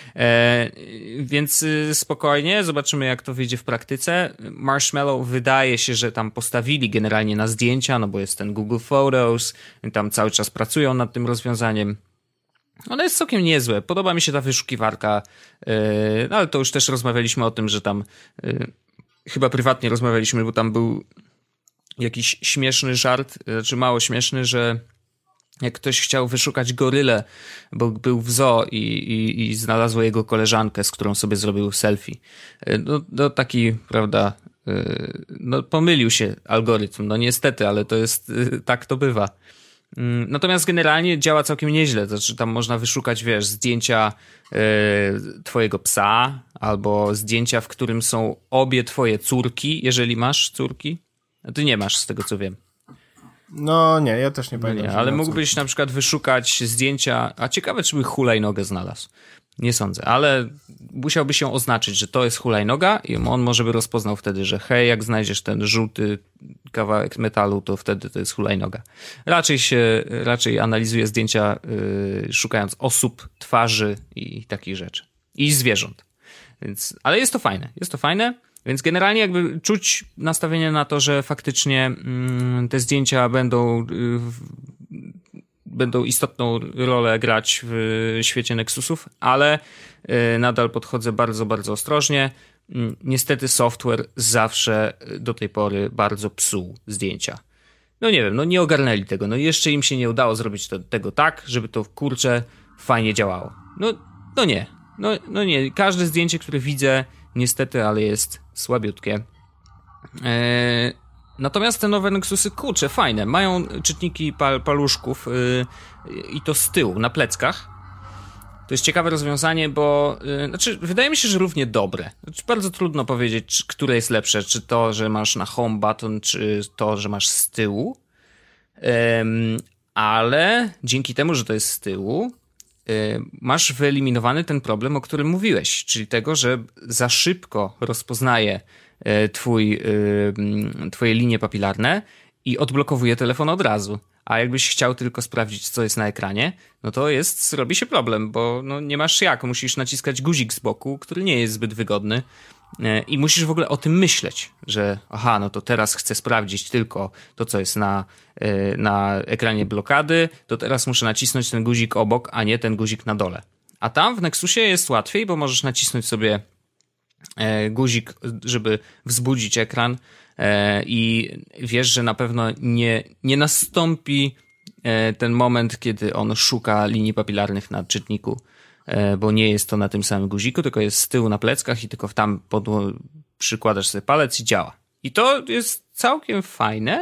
Więc spokojnie, zobaczymy jak to wyjdzie w praktyce. Marshmallow wydaje się, że tam postawili generalnie na zdjęcia, no bo jest ten Google Photos, tam cały czas pracują nad tym rozwiązaniem. Ono jest całkiem niezłe. Podoba mi się ta wyszukiwarka, no ale to już też rozmawialiśmy o tym, że tam chyba prywatnie rozmawialiśmy, bo tam był jakiś śmieszny żart, znaczy mało śmieszny, że jak ktoś chciał wyszukać gorylę, bo był w zoo i znalazło jego koleżankę, z którą sobie zrobił selfie. No taki, prawda, no pomylił się algorytm, no niestety, ale to jest, tak to bywa. Natomiast generalnie działa całkiem nieźle, znaczy tam można wyszukać, wiesz, zdjęcia twojego psa, albo zdjęcia, w którym są obie twoje córki, jeżeli masz córki. A ty nie masz, z tego co wiem. No nie, ja też nie pamiętam. Nie, ale mógłbyś na przykład wyszukać zdjęcia, a ciekawe, czy by hulajnogę znalazł. Nie sądzę, ale musiałby się oznaczyć, że to jest hulajnoga i on może by rozpoznał wtedy, że hej, jak znajdziesz ten żółty kawałek metalu, to wtedy to jest hulajnoga. Raczej analizuje zdjęcia szukając osób, twarzy i takich rzeczy. I zwierząt. Ale jest to fajne. Więc generalnie jakby czuć nastawienie na to, że faktycznie te zdjęcia będą istotną rolę grać w świecie Nexusów, ale nadal podchodzę bardzo, bardzo ostrożnie. Niestety software zawsze do tej pory bardzo psuł zdjęcia. No nie wiem, no nie ogarnęli tego. No jeszcze im się nie udało zrobić tego tak, żeby to kurczę fajnie działało. No nie. No nie. Każde zdjęcie, które widzę, niestety, ale jest słabiutkie. Natomiast te nowe Nexusy, kurczę, fajne. Mają czytniki paluszków i to z tyłu, na pleckach. To jest ciekawe rozwiązanie, bo wydaje mi się, że równie dobre. Bardzo trudno powiedzieć, które jest lepsze. Czy to, że masz na home button, czy to, że masz z tyłu. Ale dzięki temu, że to jest z tyłu, masz wyeliminowany ten problem, o którym mówiłeś, czyli tego, że za szybko rozpoznaje twoje linie papilarne i odblokowuje telefon od razu. A jakbyś chciał tylko sprawdzić, co jest na ekranie, no to robi się problem, bo no nie masz jak, musisz naciskać guzik z boku, który nie jest zbyt wygodny i musisz w ogóle o tym myśleć, że no to teraz chcę sprawdzić tylko to, co jest na ekranie blokady, to teraz muszę nacisnąć ten guzik obok, a nie ten guzik na dole. A tam w Nexusie jest łatwiej, bo możesz nacisnąć sobie guzik, żeby wzbudzić ekran i wiesz, że na pewno nie nastąpi ten moment, kiedy on szuka linii papilarnych na czytniku, bo nie jest to na tym samym guziku, tylko jest z tyłu na pleckach i tylko tam przykładasz sobie palec i działa. I to jest całkiem fajne,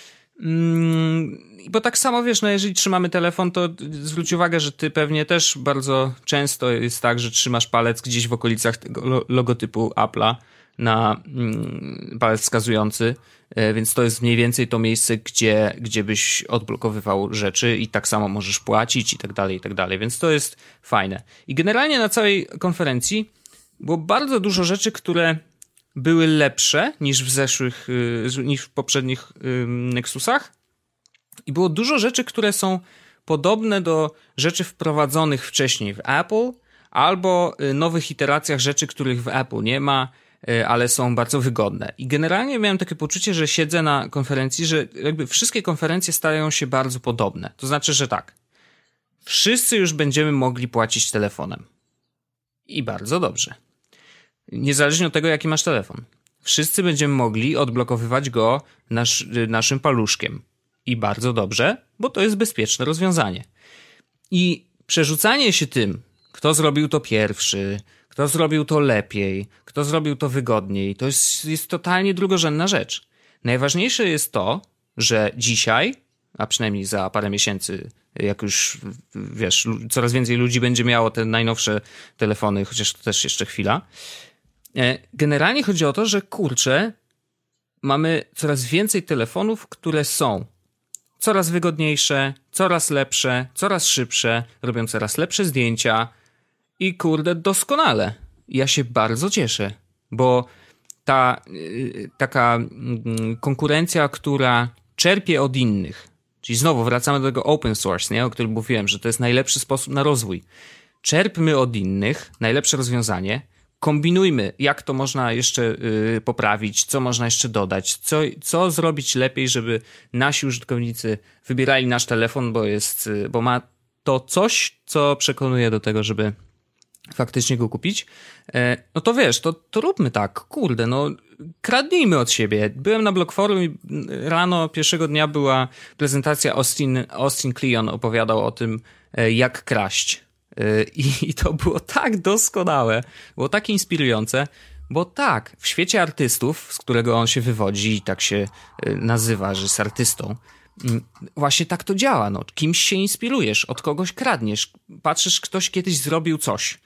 bo tak samo wiesz, no jeżeli trzymamy telefon, to zwróć uwagę, że ty pewnie też bardzo często jest tak, że trzymasz palec gdzieś w okolicach tego logotypu Apple'a na palec wskazujący, więc to jest mniej więcej to miejsce, gdzie byś odblokowywał rzeczy i tak samo możesz płacić i tak dalej, więc to jest fajne. I generalnie na całej konferencji było bardzo dużo rzeczy, które były lepsze niż niż w poprzednich Nexusach i było dużo rzeczy, które są podobne do rzeczy wprowadzonych wcześniej w Apple albo nowych iteracjach rzeczy, których w Apple nie ma, ale są bardzo wygodne. I generalnie miałem takie poczucie, że siedzę na konferencji, że jakby wszystkie konferencje stają się bardzo podobne. To znaczy, że tak, wszyscy już będziemy mogli płacić telefonem. I bardzo dobrze. Niezależnie od tego, jaki masz telefon. Wszyscy będziemy mogli odblokowywać go naszym paluszkiem. I bardzo dobrze, bo to jest bezpieczne rozwiązanie. I przerzucanie się tym, kto zrobił to pierwszy, kto zrobił to lepiej, kto zrobił to wygodniej, to jest totalnie drugorzędna rzecz. Najważniejsze jest to, że dzisiaj, a przynajmniej za parę miesięcy, jak już, wiesz, coraz więcej ludzi będzie miało te najnowsze telefony, chociaż to też jeszcze chwila. Generalnie chodzi o to, że kurczę, mamy coraz więcej telefonów, które są coraz wygodniejsze, coraz lepsze, coraz szybsze, robią coraz lepsze zdjęcia i kurde, doskonale. Ja się bardzo cieszę, bo taka konkurencja, która czerpie od innych, czyli znowu wracamy do tego open source, nie? O którym mówiłem, że to jest najlepszy sposób na rozwój. Czerpmy od innych najlepsze rozwiązanie, kombinujmy, jak to można jeszcze poprawić, co można jeszcze dodać, co zrobić lepiej, żeby nasi użytkownicy wybierali nasz telefon, bo ma to coś, co przekonuje do tego, żeby faktycznie go kupić. No to wiesz, to róbmy tak, kurde, no kradnijmy od siebie. Byłem na Blog Forum i rano pierwszego dnia była prezentacja, Austin Kleon opowiadał o tym, jak kraść. I to było tak doskonałe, było tak inspirujące, bo tak, w świecie artystów, z którego on się wywodzi i tak się nazywa, że jest artystą, właśnie tak to działa, no. Kimś się inspirujesz, od kogoś kradniesz, patrzysz, ktoś kiedyś zrobił coś,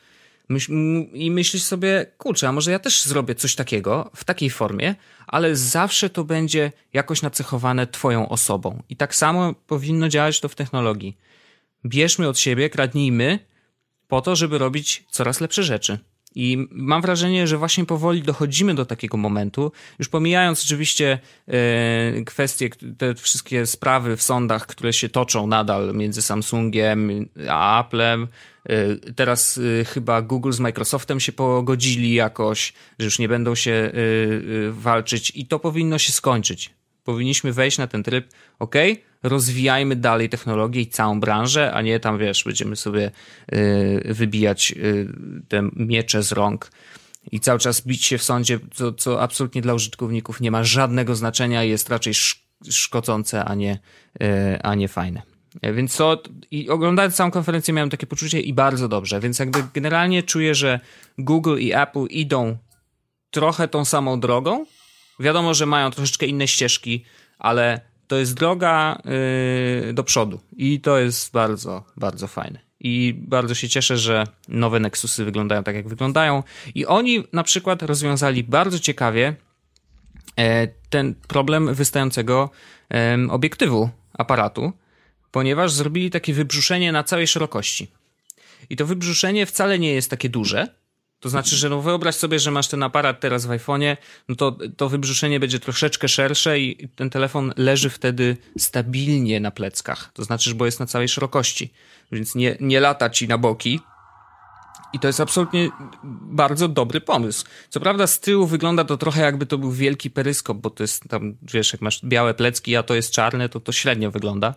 I myślisz sobie, kurczę, a może ja też zrobię coś takiego, w takiej formie, ale zawsze to będzie jakoś nacechowane twoją osobą. I tak samo powinno działać to w technologii. Bierzmy od siebie, kradnijmy po to, żeby robić coraz lepsze rzeczy. I mam wrażenie, że właśnie powoli dochodzimy do takiego momentu, już pomijając oczywiście kwestie, te wszystkie sprawy w sądach, które się toczą nadal między Samsungiem a Applem. Teraz chyba Google z Microsoftem się pogodzili jakoś, że już nie będą się walczyć i to powinno się skończyć. Powinniśmy wejść na ten tryb, rozwijajmy dalej technologię i całą branżę, a nie tam, będziemy sobie wybijać te miecze z rąk i cały czas bić się w sądzie, co absolutnie dla użytkowników nie ma żadnego znaczenia i jest raczej szkodzące, a nie fajne. Więc i oglądając całą konferencję miałem takie poczucie i bardzo dobrze, więc jakby generalnie czuję, że Google i Apple idą trochę tą samą drogą. Wiadomo, że mają troszeczkę inne ścieżki, ale to jest droga do przodu i to jest bardzo, bardzo fajne. I bardzo się cieszę, że nowe Nexusy wyglądają tak, jak wyglądają. I oni na przykład rozwiązali bardzo ciekawie ten problem wystającego obiektywu aparatu, ponieważ zrobili takie wybrzuszenie na całej szerokości. I to wybrzuszenie wcale nie jest takie duże. To znaczy, że wyobraź sobie, że masz ten aparat teraz w iPhone'ie, no to wybrzuszenie będzie troszeczkę szersze i ten telefon leży wtedy stabilnie na pleckach. To znaczy, bo jest na całej szerokości, więc nie lata ci na boki. I to jest absolutnie bardzo dobry pomysł. Co prawda z tyłu wygląda to trochę jakby to był wielki peryskop, bo to jest tam, jak masz białe plecki, a to jest czarne, to średnio wygląda.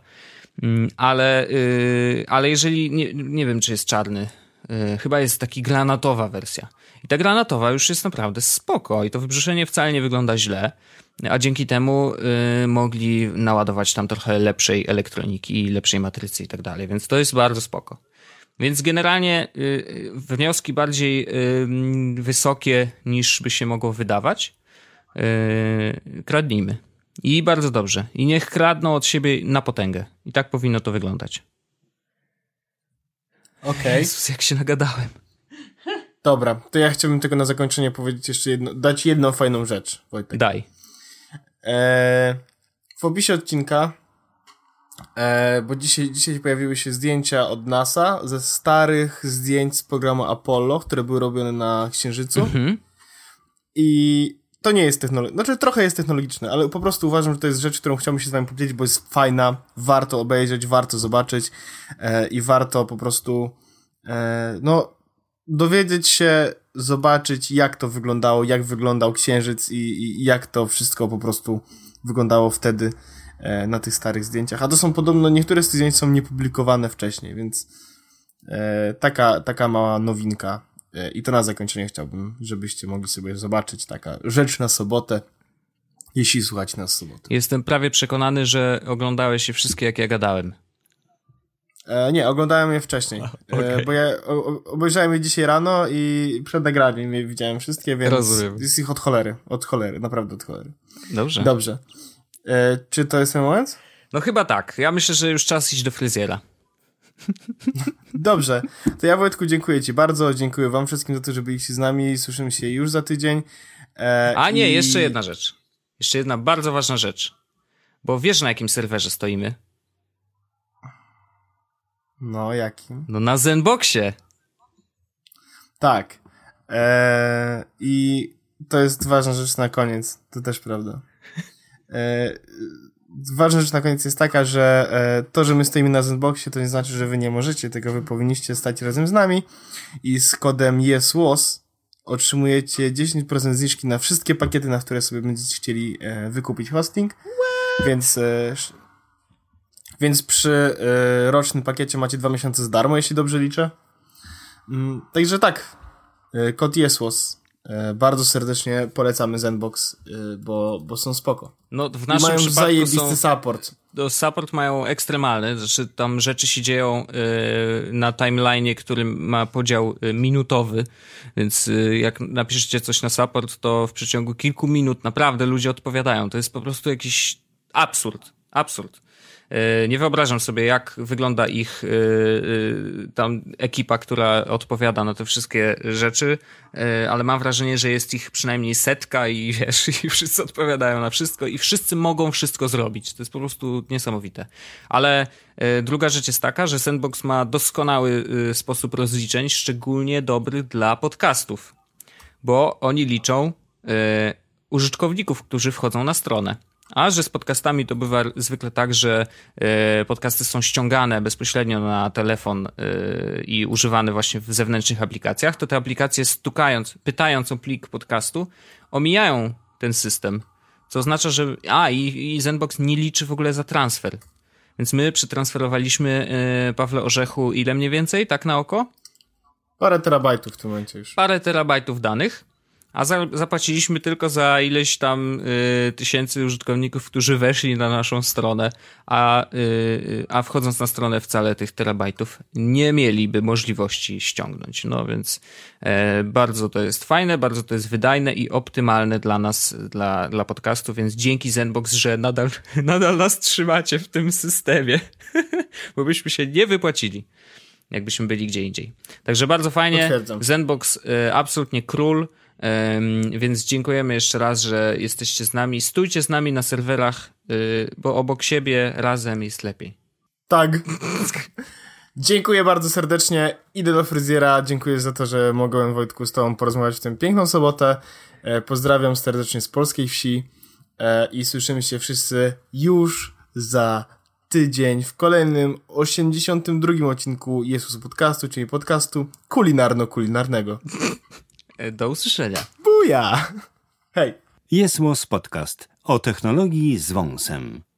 Ale jeżeli, nie wiem, czy jest czarny, chyba jest taki granatowa wersja. I ta granatowa już jest naprawdę spoko i to wybrzuszenie wcale nie wygląda źle, a dzięki temu mogli naładować tam trochę lepszej elektroniki, lepszej matrycy i tak dalej, więc to jest bardzo spoko. Więc generalnie wnioski bardziej wysokie niż by się mogło wydawać. Kradnijmy. I bardzo dobrze. I niech kradną od siebie na potęgę. I tak powinno to wyglądać. Okej. Jezus, jak się nagadałem. Dobra, to ja chciałbym tylko na zakończenie powiedzieć jeszcze dać jedną fajną rzecz, Wojtek. Daj. W opisie odcinka, bo dzisiaj pojawiły się zdjęcia od NASA ze starych zdjęć z programu Apollo, które były robione na Księżycu. I to nie jest technologiczne, znaczy trochę jest technologiczne, ale po prostu uważam, że to jest rzecz, którą chciałbym się z wami podzielić, bo jest fajna, warto obejrzeć, warto zobaczyć i warto po prostu dowiedzieć się, zobaczyć, jak to wyglądało, jak wyglądał Księżyc i jak to wszystko po prostu wyglądało wtedy na tych starych zdjęciach. A to są podobno, niektóre z tych zdjęć są niepublikowane wcześniej, więc taka mała nowinka. I to na zakończenie chciałbym, żebyście mogli sobie zobaczyć, taka rzecz na sobotę, jeśli słuchacie nas w sobotę. Jestem prawie przekonany, że oglądałeś je wszystkie, jak ja gadałem. Nie, oglądałem je wcześniej, Okay. Bo ja obejrzałem je dzisiaj rano i przed nagraniem je widziałem wszystkie, więc rozumiem. Jest ich od cholery, naprawdę od cholery. Dobrze. Czy to jest ten moment? No chyba tak. Ja myślę, że już czas iść do fryzjera. Dobrze, to ja, Wojtku, dziękuję ci bardzo, dziękuję wam wszystkim za to, że byliście z nami, słyszymy się już za tydzień. Jeszcze jedna rzecz. Jeszcze jedna bardzo ważna rzecz. Bo wiesz, na jakim serwerze stoimy? No, jakim? No na Zenboxie. Tak. I to jest ważna rzecz na koniec, to też prawda. Ważna rzecz na koniec jest taka, że to, że my stoimy na Zenboxie, to nie znaczy, że wy nie możecie, tylko wy powinniście stać razem z nami i z kodem YesWOS otrzymujecie 10% zniżki na wszystkie pakiety, na które sobie będziecie chcieli wykupić hosting. Więc przy rocznym pakiecie macie 2 miesiące za darmo, jeśli dobrze liczę. Także tak, kod YesWOS. Bardzo serdecznie polecamy Zenbox, bo są spoko. No, w naszym mają przypadku zajebisty support. Support mają ekstremalny, znaczy tam rzeczy się dzieją na timeline'ie, który ma podział minutowy, więc jak napiszecie coś na support, to w przeciągu kilku minut naprawdę ludzie odpowiadają. To jest po prostu jakiś absurd. Absurd. Nie wyobrażam sobie, jak wygląda ich tam ekipa, która odpowiada na te wszystkie rzeczy, ale mam wrażenie, że jest ich przynajmniej 100 i wiesz, i wszyscy odpowiadają na wszystko i wszyscy mogą wszystko zrobić. To jest po prostu niesamowite. Ale druga rzecz jest taka, że Sandbox ma doskonały sposób rozliczeń, szczególnie dobry dla podcastów, bo oni liczą użytkowników, którzy wchodzą na stronę. A że z podcastami to bywa zwykle tak, że podcasty są ściągane bezpośrednio na telefon i używane właśnie w zewnętrznych aplikacjach, to te aplikacje pytając o plik podcastu, omijają ten system. Co oznacza, że... I Zenbox nie liczy w ogóle za transfer. Więc my przetransferowaliśmy, Pawle Orzechu, ile mniej więcej, tak na oko? Parę terabajtów w tym momencie już. Parę terabajtów danych. A zapłaciliśmy tylko za ileś tam tysięcy użytkowników, którzy weszli na naszą stronę, a wchodząc na stronę wcale tych terabajtów nie mieliby możliwości ściągnąć. No więc bardzo to jest fajne, bardzo to jest wydajne i optymalne dla nas, dla podcastu, więc dzięki Zenbox, że nadal nas trzymacie w tym systemie, bo byśmy się nie wypłacili, jakbyśmy byli gdzie indziej. Także bardzo fajnie. Potwierdzam. Zenbox absolutnie król. Więc dziękujemy jeszcze raz, że jesteście z nami. Stójcie z nami na serwerach, bo obok siebie razem jest lepiej. Tak. Dziękuję bardzo serdecznie. Idę do fryzjera. Dziękuję za to, że mogłem, Wojtku, z tobą porozmawiać w tę piękną sobotę. Pozdrawiam serdecznie z polskiej wsi i słyszymy się wszyscy już za tydzień w kolejnym 82. odcinku Jesus Podcastu, czyli podcastu kulinarno-kulinarnego. Do usłyszenia. Buja! Hej! Jest Podcast o technologii z wąsem.